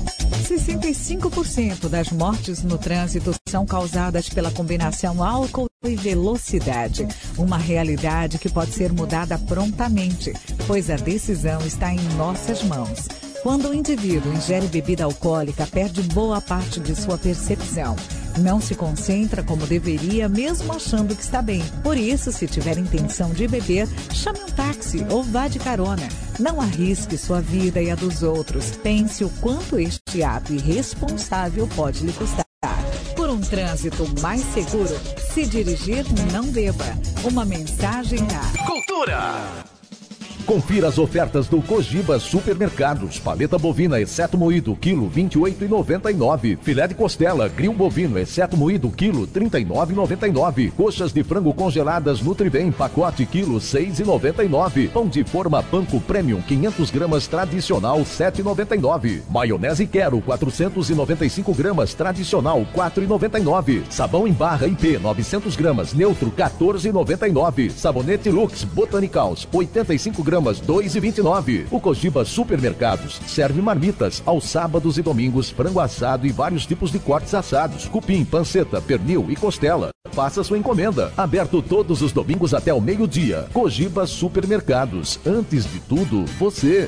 sessenta e cinco por cento das mortes no trânsito são causadas pela combinação álcool e velocidade. Uma realidade que pode ser mudada prontamente, pois a decisão está em nossas mãos. Quando o indivíduo ingere bebida alcoólica, perde boa parte de sua percepção. Não se concentra como deveria, mesmo achando que está bem. Por isso, se tiver intenção de beber, chame um táxi ou vá de carona. Não arrisque sua vida e a dos outros. Pense o quanto este ato irresponsável pode lhe custar. Por um trânsito mais seguro, se dirigir, não beba. Uma mensagem da Cultura. Confira as ofertas do Cogiba Supermercados. Paleta bovina, exceto moído, quilo vinte e oito reais e noventa e nove centavos. Filé de costela, grill bovino, exceto moído, quilo trinta e nove reais e noventa e nove centavos. Coxas de frango congeladas Nutribem, pacote, quilo seis reais e noventa e nove centavos. Pão de forma Panko Premium, quinhentas gramas tradicional, sete reais e noventa e nove centavos. Maionese Quero, quatrocentas e noventa e cinco gramas tradicional, quatro reais e noventa e nove centavos. Sabão em barra I P, novecentas gramas, neutro, quatorze reais e noventa e nove centavos. Sabonete Lux Botanicals, oitenta e cinco gramas, dois reais e vinte e nove centavos. O Cogiba Supermercados serve marmitas aos sábados e domingos, frango assado e vários tipos de cortes assados, cupim, panceta, pernil e costela. Faça sua encomenda. Aberto todos os domingos até o meio-dia. Cogiba Supermercados. Antes de tudo, você.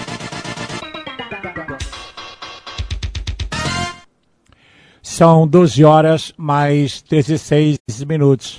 São doze horas mais dezesseis minutos.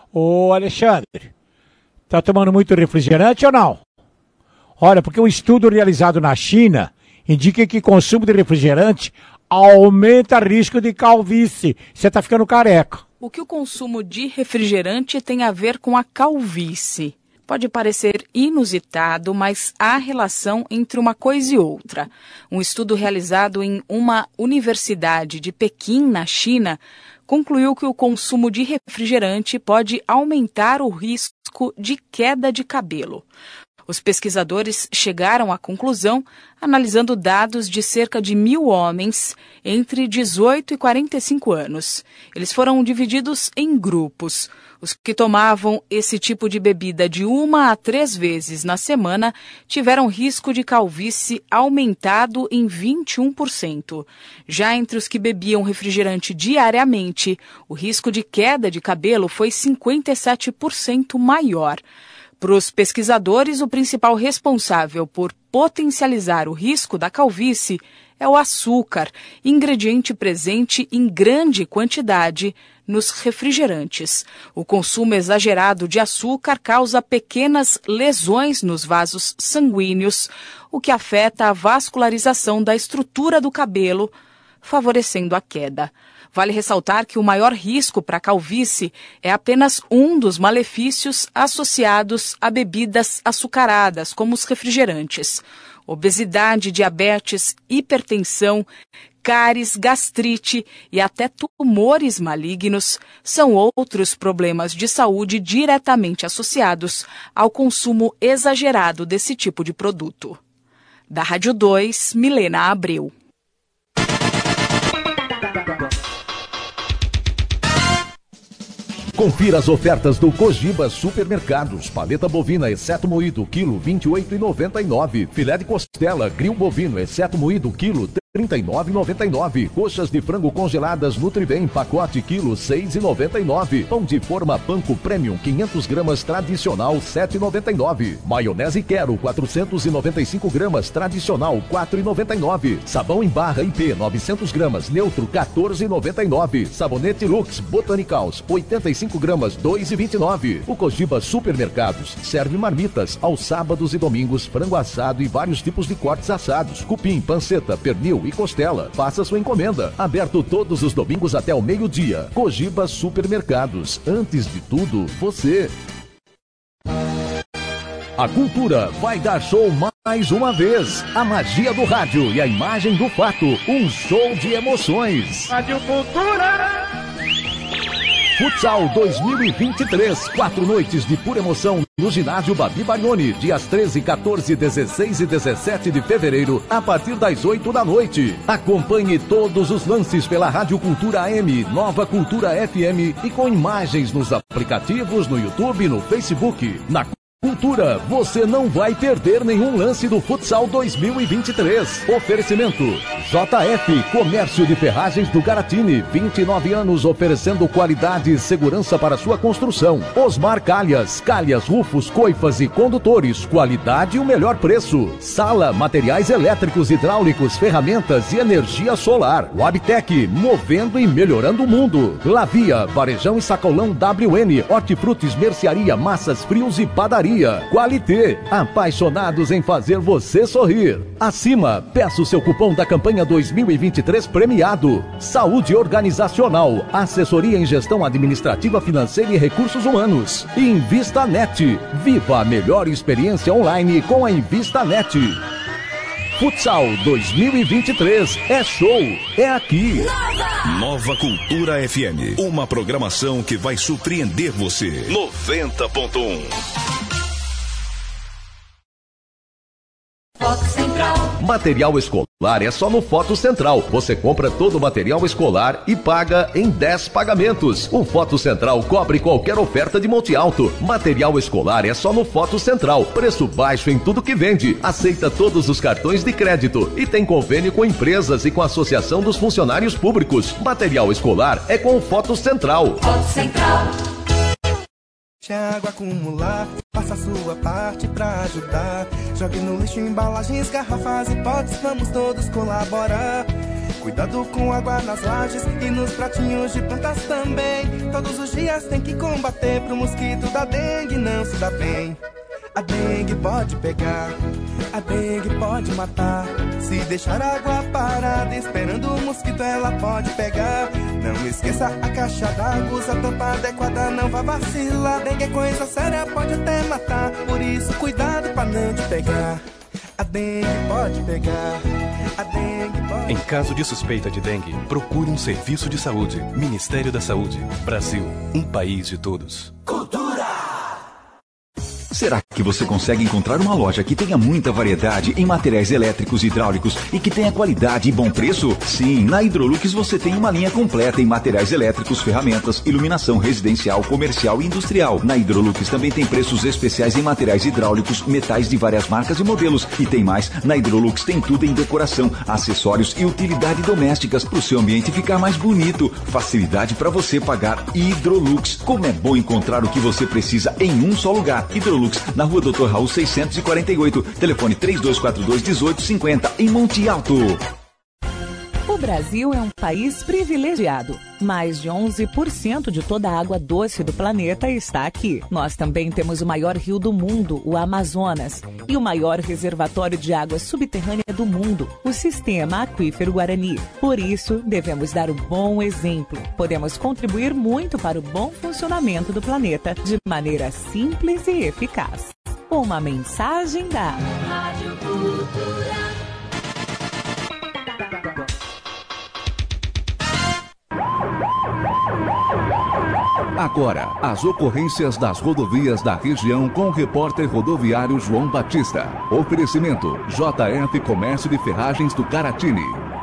Ô Alexandre, tá tomando muito refrigerante ou não? Olha, porque um estudo realizado na China indica que o consumo de refrigerante aumenta o risco de calvície. Você tá ficando careca. O que o consumo de refrigerante tem a ver com a calvície? Pode parecer inusitado, mas há relação entre uma coisa e outra. Um estudo realizado em uma universidade de Pequim, na China, concluiu que o consumo de refrigerante pode aumentar o risco de queda de cabelo. Os pesquisadores chegaram à conclusão analisando dados de cerca de mil homens entre dezoito e quarenta e cinco anos. Eles foram divididos em grupos. Os que tomavam esse tipo de bebida de uma a três vezes na semana tiveram risco de calvície aumentado em vinte e um por cento. Já entre os que bebiam refrigerante diariamente, o risco de queda de cabelo foi cinquenta e sete por cento maior. Para os pesquisadores, o principal responsável por potencializar o risco da calvície é o açúcar, ingrediente presente em grande quantidade nos refrigerantes. O consumo exagerado de açúcar causa pequenas lesões nos vasos sanguíneos, o que afeta a vascularização da estrutura do cabelo, favorecendo a queda. Vale ressaltar que o maior risco para a calvície é apenas um dos malefícios associados a bebidas açucaradas, como os refrigerantes. Obesidade, diabetes, hipertensão, cáries, gastrite e até tumores malignos são outros problemas de saúde diretamente associados ao consumo exagerado desse tipo de produto. Da Rádio dois, Milena Abreu. Confira as ofertas do Cogiba Supermercados. Paleta bovina, exceto moído, quilo vinte e oito reais e noventa e nove centavos. Filé de costela, grill bovino, exceto moído, quilo trinta e nove reais e noventa e nove centavos. Coxas de frango congeladas Nutribem, pacote, quilo seis reais e noventa e nove centavos. Pão de forma Panko Premium, quinhentas gramas tradicional, sete reais e noventa e nove centavos. Maionese Quero, quatrocentas e noventa e cinco gramas tradicional, quatro reais e noventa e nove centavos. Sabão em barra I P, novecentas gramas, neutro, quatorze reais e noventa e nove centavos. Sabonete Lux Botanicals, oitenta e cinco gramas, dois reais e vinte e nove centavos. O Cogiba Supermercados serve marmitas aos sábados e domingos, frango assado e vários tipos de cortes assados, cupim, panceta, pernil e costela. Faça sua encomenda. Aberto todos os domingos até o meio-dia. Cogiba Supermercados. Antes de tudo, você. A Cultura vai dar show mais uma vez. A magia do rádio e a imagem do fato. Um show de emoções. Rádio Cultura! Futsal dois mil e vinte e três. Quatro noites de pura emoção no ginásio Babi Bagnoni. Dias treze, quatorze, dezesseis e dezessete de fevereiro, a partir das oito da noite. Acompanhe todos os lances pela Rádio Cultura A M, Nova Cultura F M e com imagens nos aplicativos, no YouTube e no Facebook. Na Cultura, você não vai perder nenhum lance do Futsal dois mil e vinte e três. Oferecimento J F, Comércio de Ferragens do Garatini, vinte e nove anos oferecendo qualidade e segurança para sua construção. Osmar Calhas, calhas, rufos, coifas e condutores, qualidade e o melhor preço. Sala, materiais elétricos, hidráulicos, ferramentas e energia solar. Wabtec, movendo e melhorando o mundo. Lavia, varejão e sacolão W N, hortifrutis, mercearia, massas, frios e padaria. Qualité, apaixonados em fazer você sorrir. Acima, peça o seu cupom da campanha dois mil e vinte e três premiado. Saúde organizacional, assessoria em gestão administrativa, financeira e recursos humanos. InvistaNet, viva a melhor experiência online com a InvistaNet. Futsal dois mil e vinte e três é show, é aqui. Nova, Nova Cultura F M, uma programação que vai surpreender você. noventa ponto um. Foto Central. Material escolar é só no Foto Central. Você compra todo o material escolar e paga em dez pagamentos. O Foto Central cobre qualquer oferta de Monte Alto. Material escolar é só no Foto Central. Preço baixo em tudo que vende. Aceita todos os cartões de crédito e tem convênio com empresas e com a Associação dos Funcionários Públicos. Material escolar é com o Foto Central. Foto Central. Se a água acumular, faça a sua parte pra ajudar. Jogue no lixo embalagens, garrafas e potes, vamos todos colaborar. Cuidado com água nas lajes e nos pratinhos de plantas também. Todos os dias tem que combater pro mosquito da dengue não se dá bem. A dengue pode pegar, a dengue pode matar. Se deixar a água parada esperando o mosquito ela pode pegar. Não esqueça a caixa d'água, usa a tampa adequada, não vá vacilar. Dengue é coisa séria, pode até matar, por isso cuidado pra não te pegar. A dengue pode pegar, a dengue pode... Em caso de suspeita de dengue, procure um serviço de saúde. Ministério da Saúde. Brasil, um país de todos. Cultura! Será que você consegue encontrar uma loja que tenha muita variedade em materiais elétricos e hidráulicos e que tenha qualidade e bom preço? Sim, na Hidrolux você tem uma linha completa em materiais elétricos, ferramentas, iluminação residencial, comercial e industrial. Na Hidrolux também tem preços especiais em materiais hidráulicos, metais de várias marcas e modelos. E tem mais, na Hidrolux tem tudo em decoração, acessórios e utilidade domésticas para o seu ambiente ficar mais bonito. Facilidade para você pagar Hidrolux. Como é bom encontrar o que você precisa em um só lugar. Hidrolux, na rua doutor Raul seiscentos e quarenta e oito, telefone três dois quatro dois, um oito cinco zero, em Monte Alto. O Brasil é um país privilegiado. Mais de onze por cento de toda a água doce do planeta está aqui. Nós também temos o maior rio do mundo, o Amazonas, e o maior reservatório de água subterrânea do mundo, o Sistema Aquífero Guarani. Por isso, devemos dar o bom exemplo. Podemos contribuir muito para o bom funcionamento do planeta de maneira simples e eficaz. Uma mensagem da Rádio Cultura. Agora, as ocorrências das rodovias da região com o repórter rodoviário João Batista. Oferecimento J F Comércio de Ferragens do Garatini.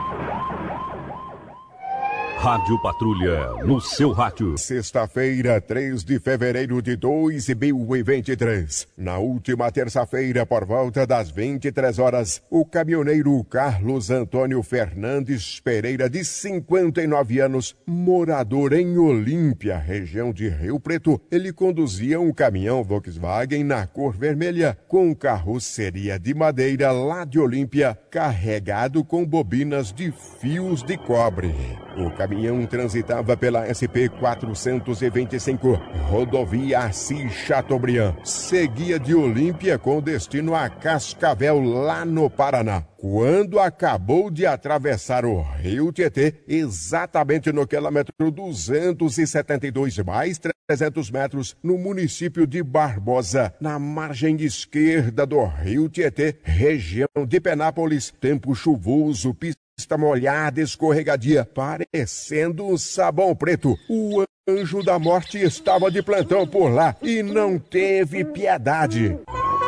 Rádio Patrulha, no seu rádio. Sexta-feira, três de fevereiro de dois mil e vinte e três. Na última terça-feira, por volta das vinte e três horas, o caminhoneiro Carlos Antônio Fernandes Pereira, de cinquenta e nove anos, morador em Olímpia, região de Rio Preto, ele conduzia um caminhão Volkswagen na cor vermelha, com carroceria de madeira lá de Olímpia, carregado com bobinas de fios de cobre. O caminhão transitava pela S P quatrocentos e vinte e cinco, rodovia Assis Chateaubriand. Seguia de Olímpia com destino a Cascavel, lá no Paraná, quando acabou de atravessar o Rio Tietê, exatamente no quilômetro duzentos e setenta e dois, mais trezentos metros, no município de Barbosa, na margem esquerda do Rio Tietê, região de Penápolis. Tempo chuvoso, pista Está molhada, escorregadia, parecendo um sabão preto. O anjo da morte estava de plantão por lá e não teve piedade.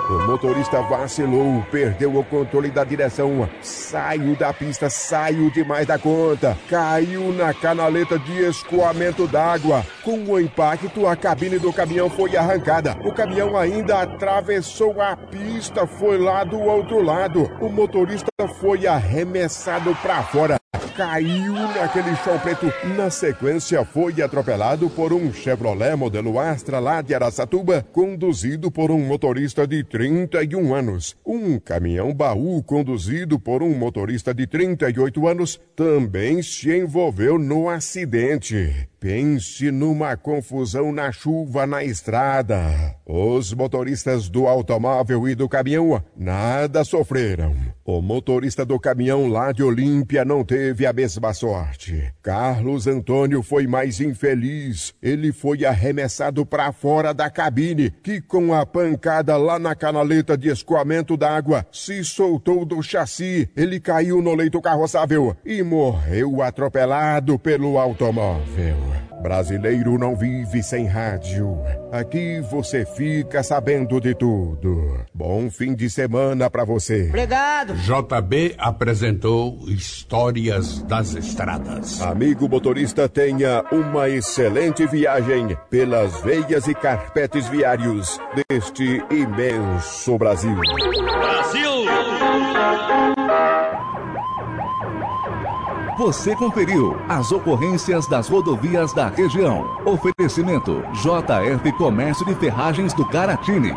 O motorista vacilou, perdeu o controle da direção, saiu da pista, saiu demais da conta, caiu na canaleta de escoamento d'água. Com o impacto, a cabine do caminhão foi arrancada. O caminhão ainda atravessou a pista, foi lá do outro lado. O motorista foi arremessado para fora. Caiu naquele chão preto. Na sequência, foi atropelado por um Chevrolet modelo Astra lá de Araçatuba, conduzido por um motorista de trinta e um anos. Um caminhão baú conduzido por um motorista de trinta e oito anos também se envolveu no acidente. Pense numa confusão na chuva na estrada. Os motoristas do automóvel e do caminhão nada sofreram. O motorista do caminhão lá de Olímpia não teve a mesma sorte. Carlos Antônio foi mais infeliz. Ele foi arremessado para fora da cabine, que com a pancada lá na canaleta de escoamento d'água, se soltou do chassi. Ele caiu no leito carroçável e morreu atropelado pelo automóvel. Brasileiro não vive sem rádio. Aqui você fica sabendo de tudo. Bom fim de semana pra você. Obrigado. J B apresentou Histórias das Estradas. Amigo motorista, tenha uma excelente viagem pelas veias e carpetes viários deste imenso Brasil. Brasil! Você conferiu as ocorrências das rodovias da região. Oferecimento J F Comércio de Ferragens do Garatini.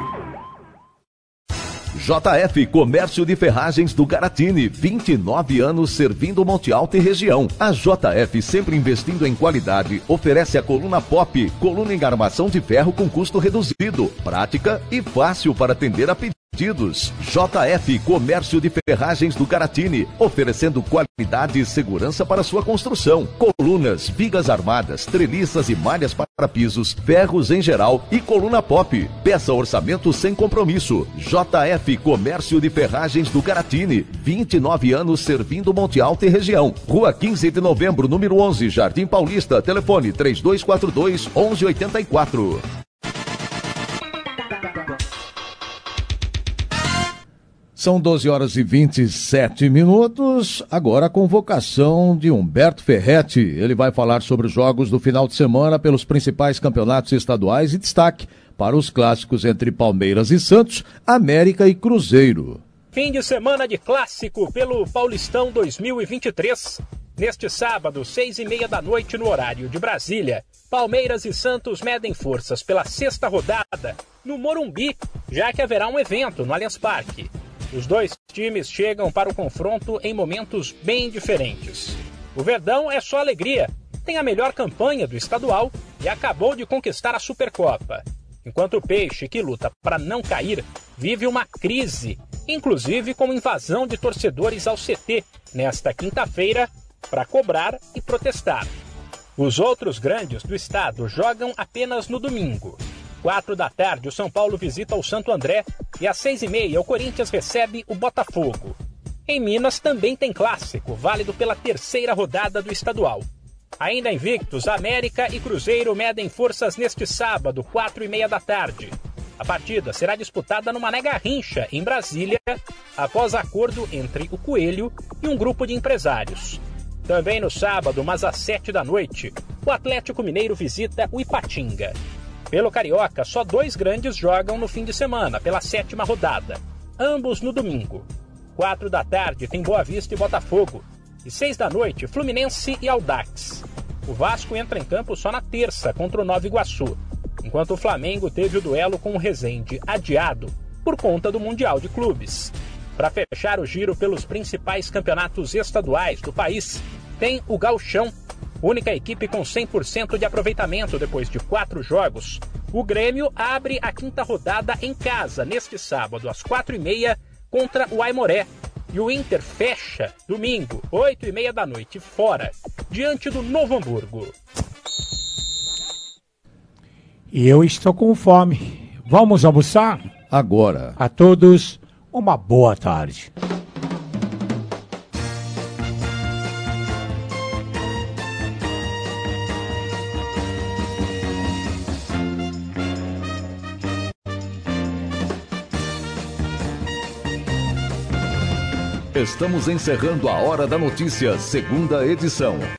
J F Comércio de Ferragens do Garatini, vinte e nove anos servindo Monte Alto e região. A J F, sempre investindo em qualidade, oferece a coluna Pop, coluna em armação de ferro com custo reduzido, prática e fácil para atender a pedidos. J F Comércio de Ferragens do Garatini, oferecendo qualidade e segurança para sua construção. Colunas, vigas armadas, treliças e malhas para pisos, ferros em geral e coluna Pop. Peça orçamento sem compromisso. J F Comércio de Ferragens do Garatini, vinte e nove anos servindo Monte Alto e região. Rua quinze de novembro, número onze, Jardim Paulista. Telefone três dois quatro dois, onze oitenta e quatro. São doze horas e vinte e sete minutos, agora a convocação de Humberto Ferretti. Ele vai falar sobre os jogos do final de semana pelos principais campeonatos estaduais e destaque para os clássicos entre Palmeiras e Santos, América e Cruzeiro. Fim de semana de clássico pelo Paulistão dois mil e vinte e três. Neste sábado, seis e meia da noite no horário de Brasília, Palmeiras e Santos medem forças pela sexta rodada no Morumbi, já que haverá um evento no Allianz Parque. Os dois times chegam para o confronto em momentos bem diferentes. O Verdão é só alegria, tem a melhor campanha do estadual e acabou de conquistar a Supercopa. Enquanto o Peixe, que luta para não cair, vive uma crise, inclusive com invasão de torcedores ao C T nesta quinta-feira para cobrar e protestar. Os outros grandes do estado jogam apenas no domingo. Quatro da tarde, o São Paulo visita o Santo André e às seis e meia o Corinthians recebe o Botafogo. Em Minas também tem clássico, válido pela terceira rodada do estadual. Ainda invictos, América e Cruzeiro medem forças neste sábado, quatro e meia da tarde. A partida será disputada no Mané Garrincha, em Brasília, após acordo entre o Coelho e um grupo de empresários. Também no sábado, mas às sete da noite, o Atlético Mineiro visita o Ipatinga. Pelo Carioca, só dois grandes jogam no fim de semana, pela sétima rodada, ambos no domingo. Quatro da tarde tem Boa Vista e Botafogo, e seis da noite, Fluminense e Audax. O Vasco entra em campo só na terça contra o Nova Iguaçu, enquanto o Flamengo teve o duelo com o Resende adiado por conta do Mundial de Clubes. Para fechar o giro pelos principais campeonatos estaduais do país, tem o Gauchão, única equipe com cem por cento de aproveitamento depois de quatro jogos. O Grêmio abre a quinta rodada em casa, neste sábado, às quatro e meia, contra o Aimoré. E o Inter fecha, domingo, oito e meia da noite, fora, diante do Novo Hamburgo. E eu estou com fome. Vamos almoçar? Agora. A todos, uma boa tarde. Estamos encerrando a Hora da Notícia, segunda edição.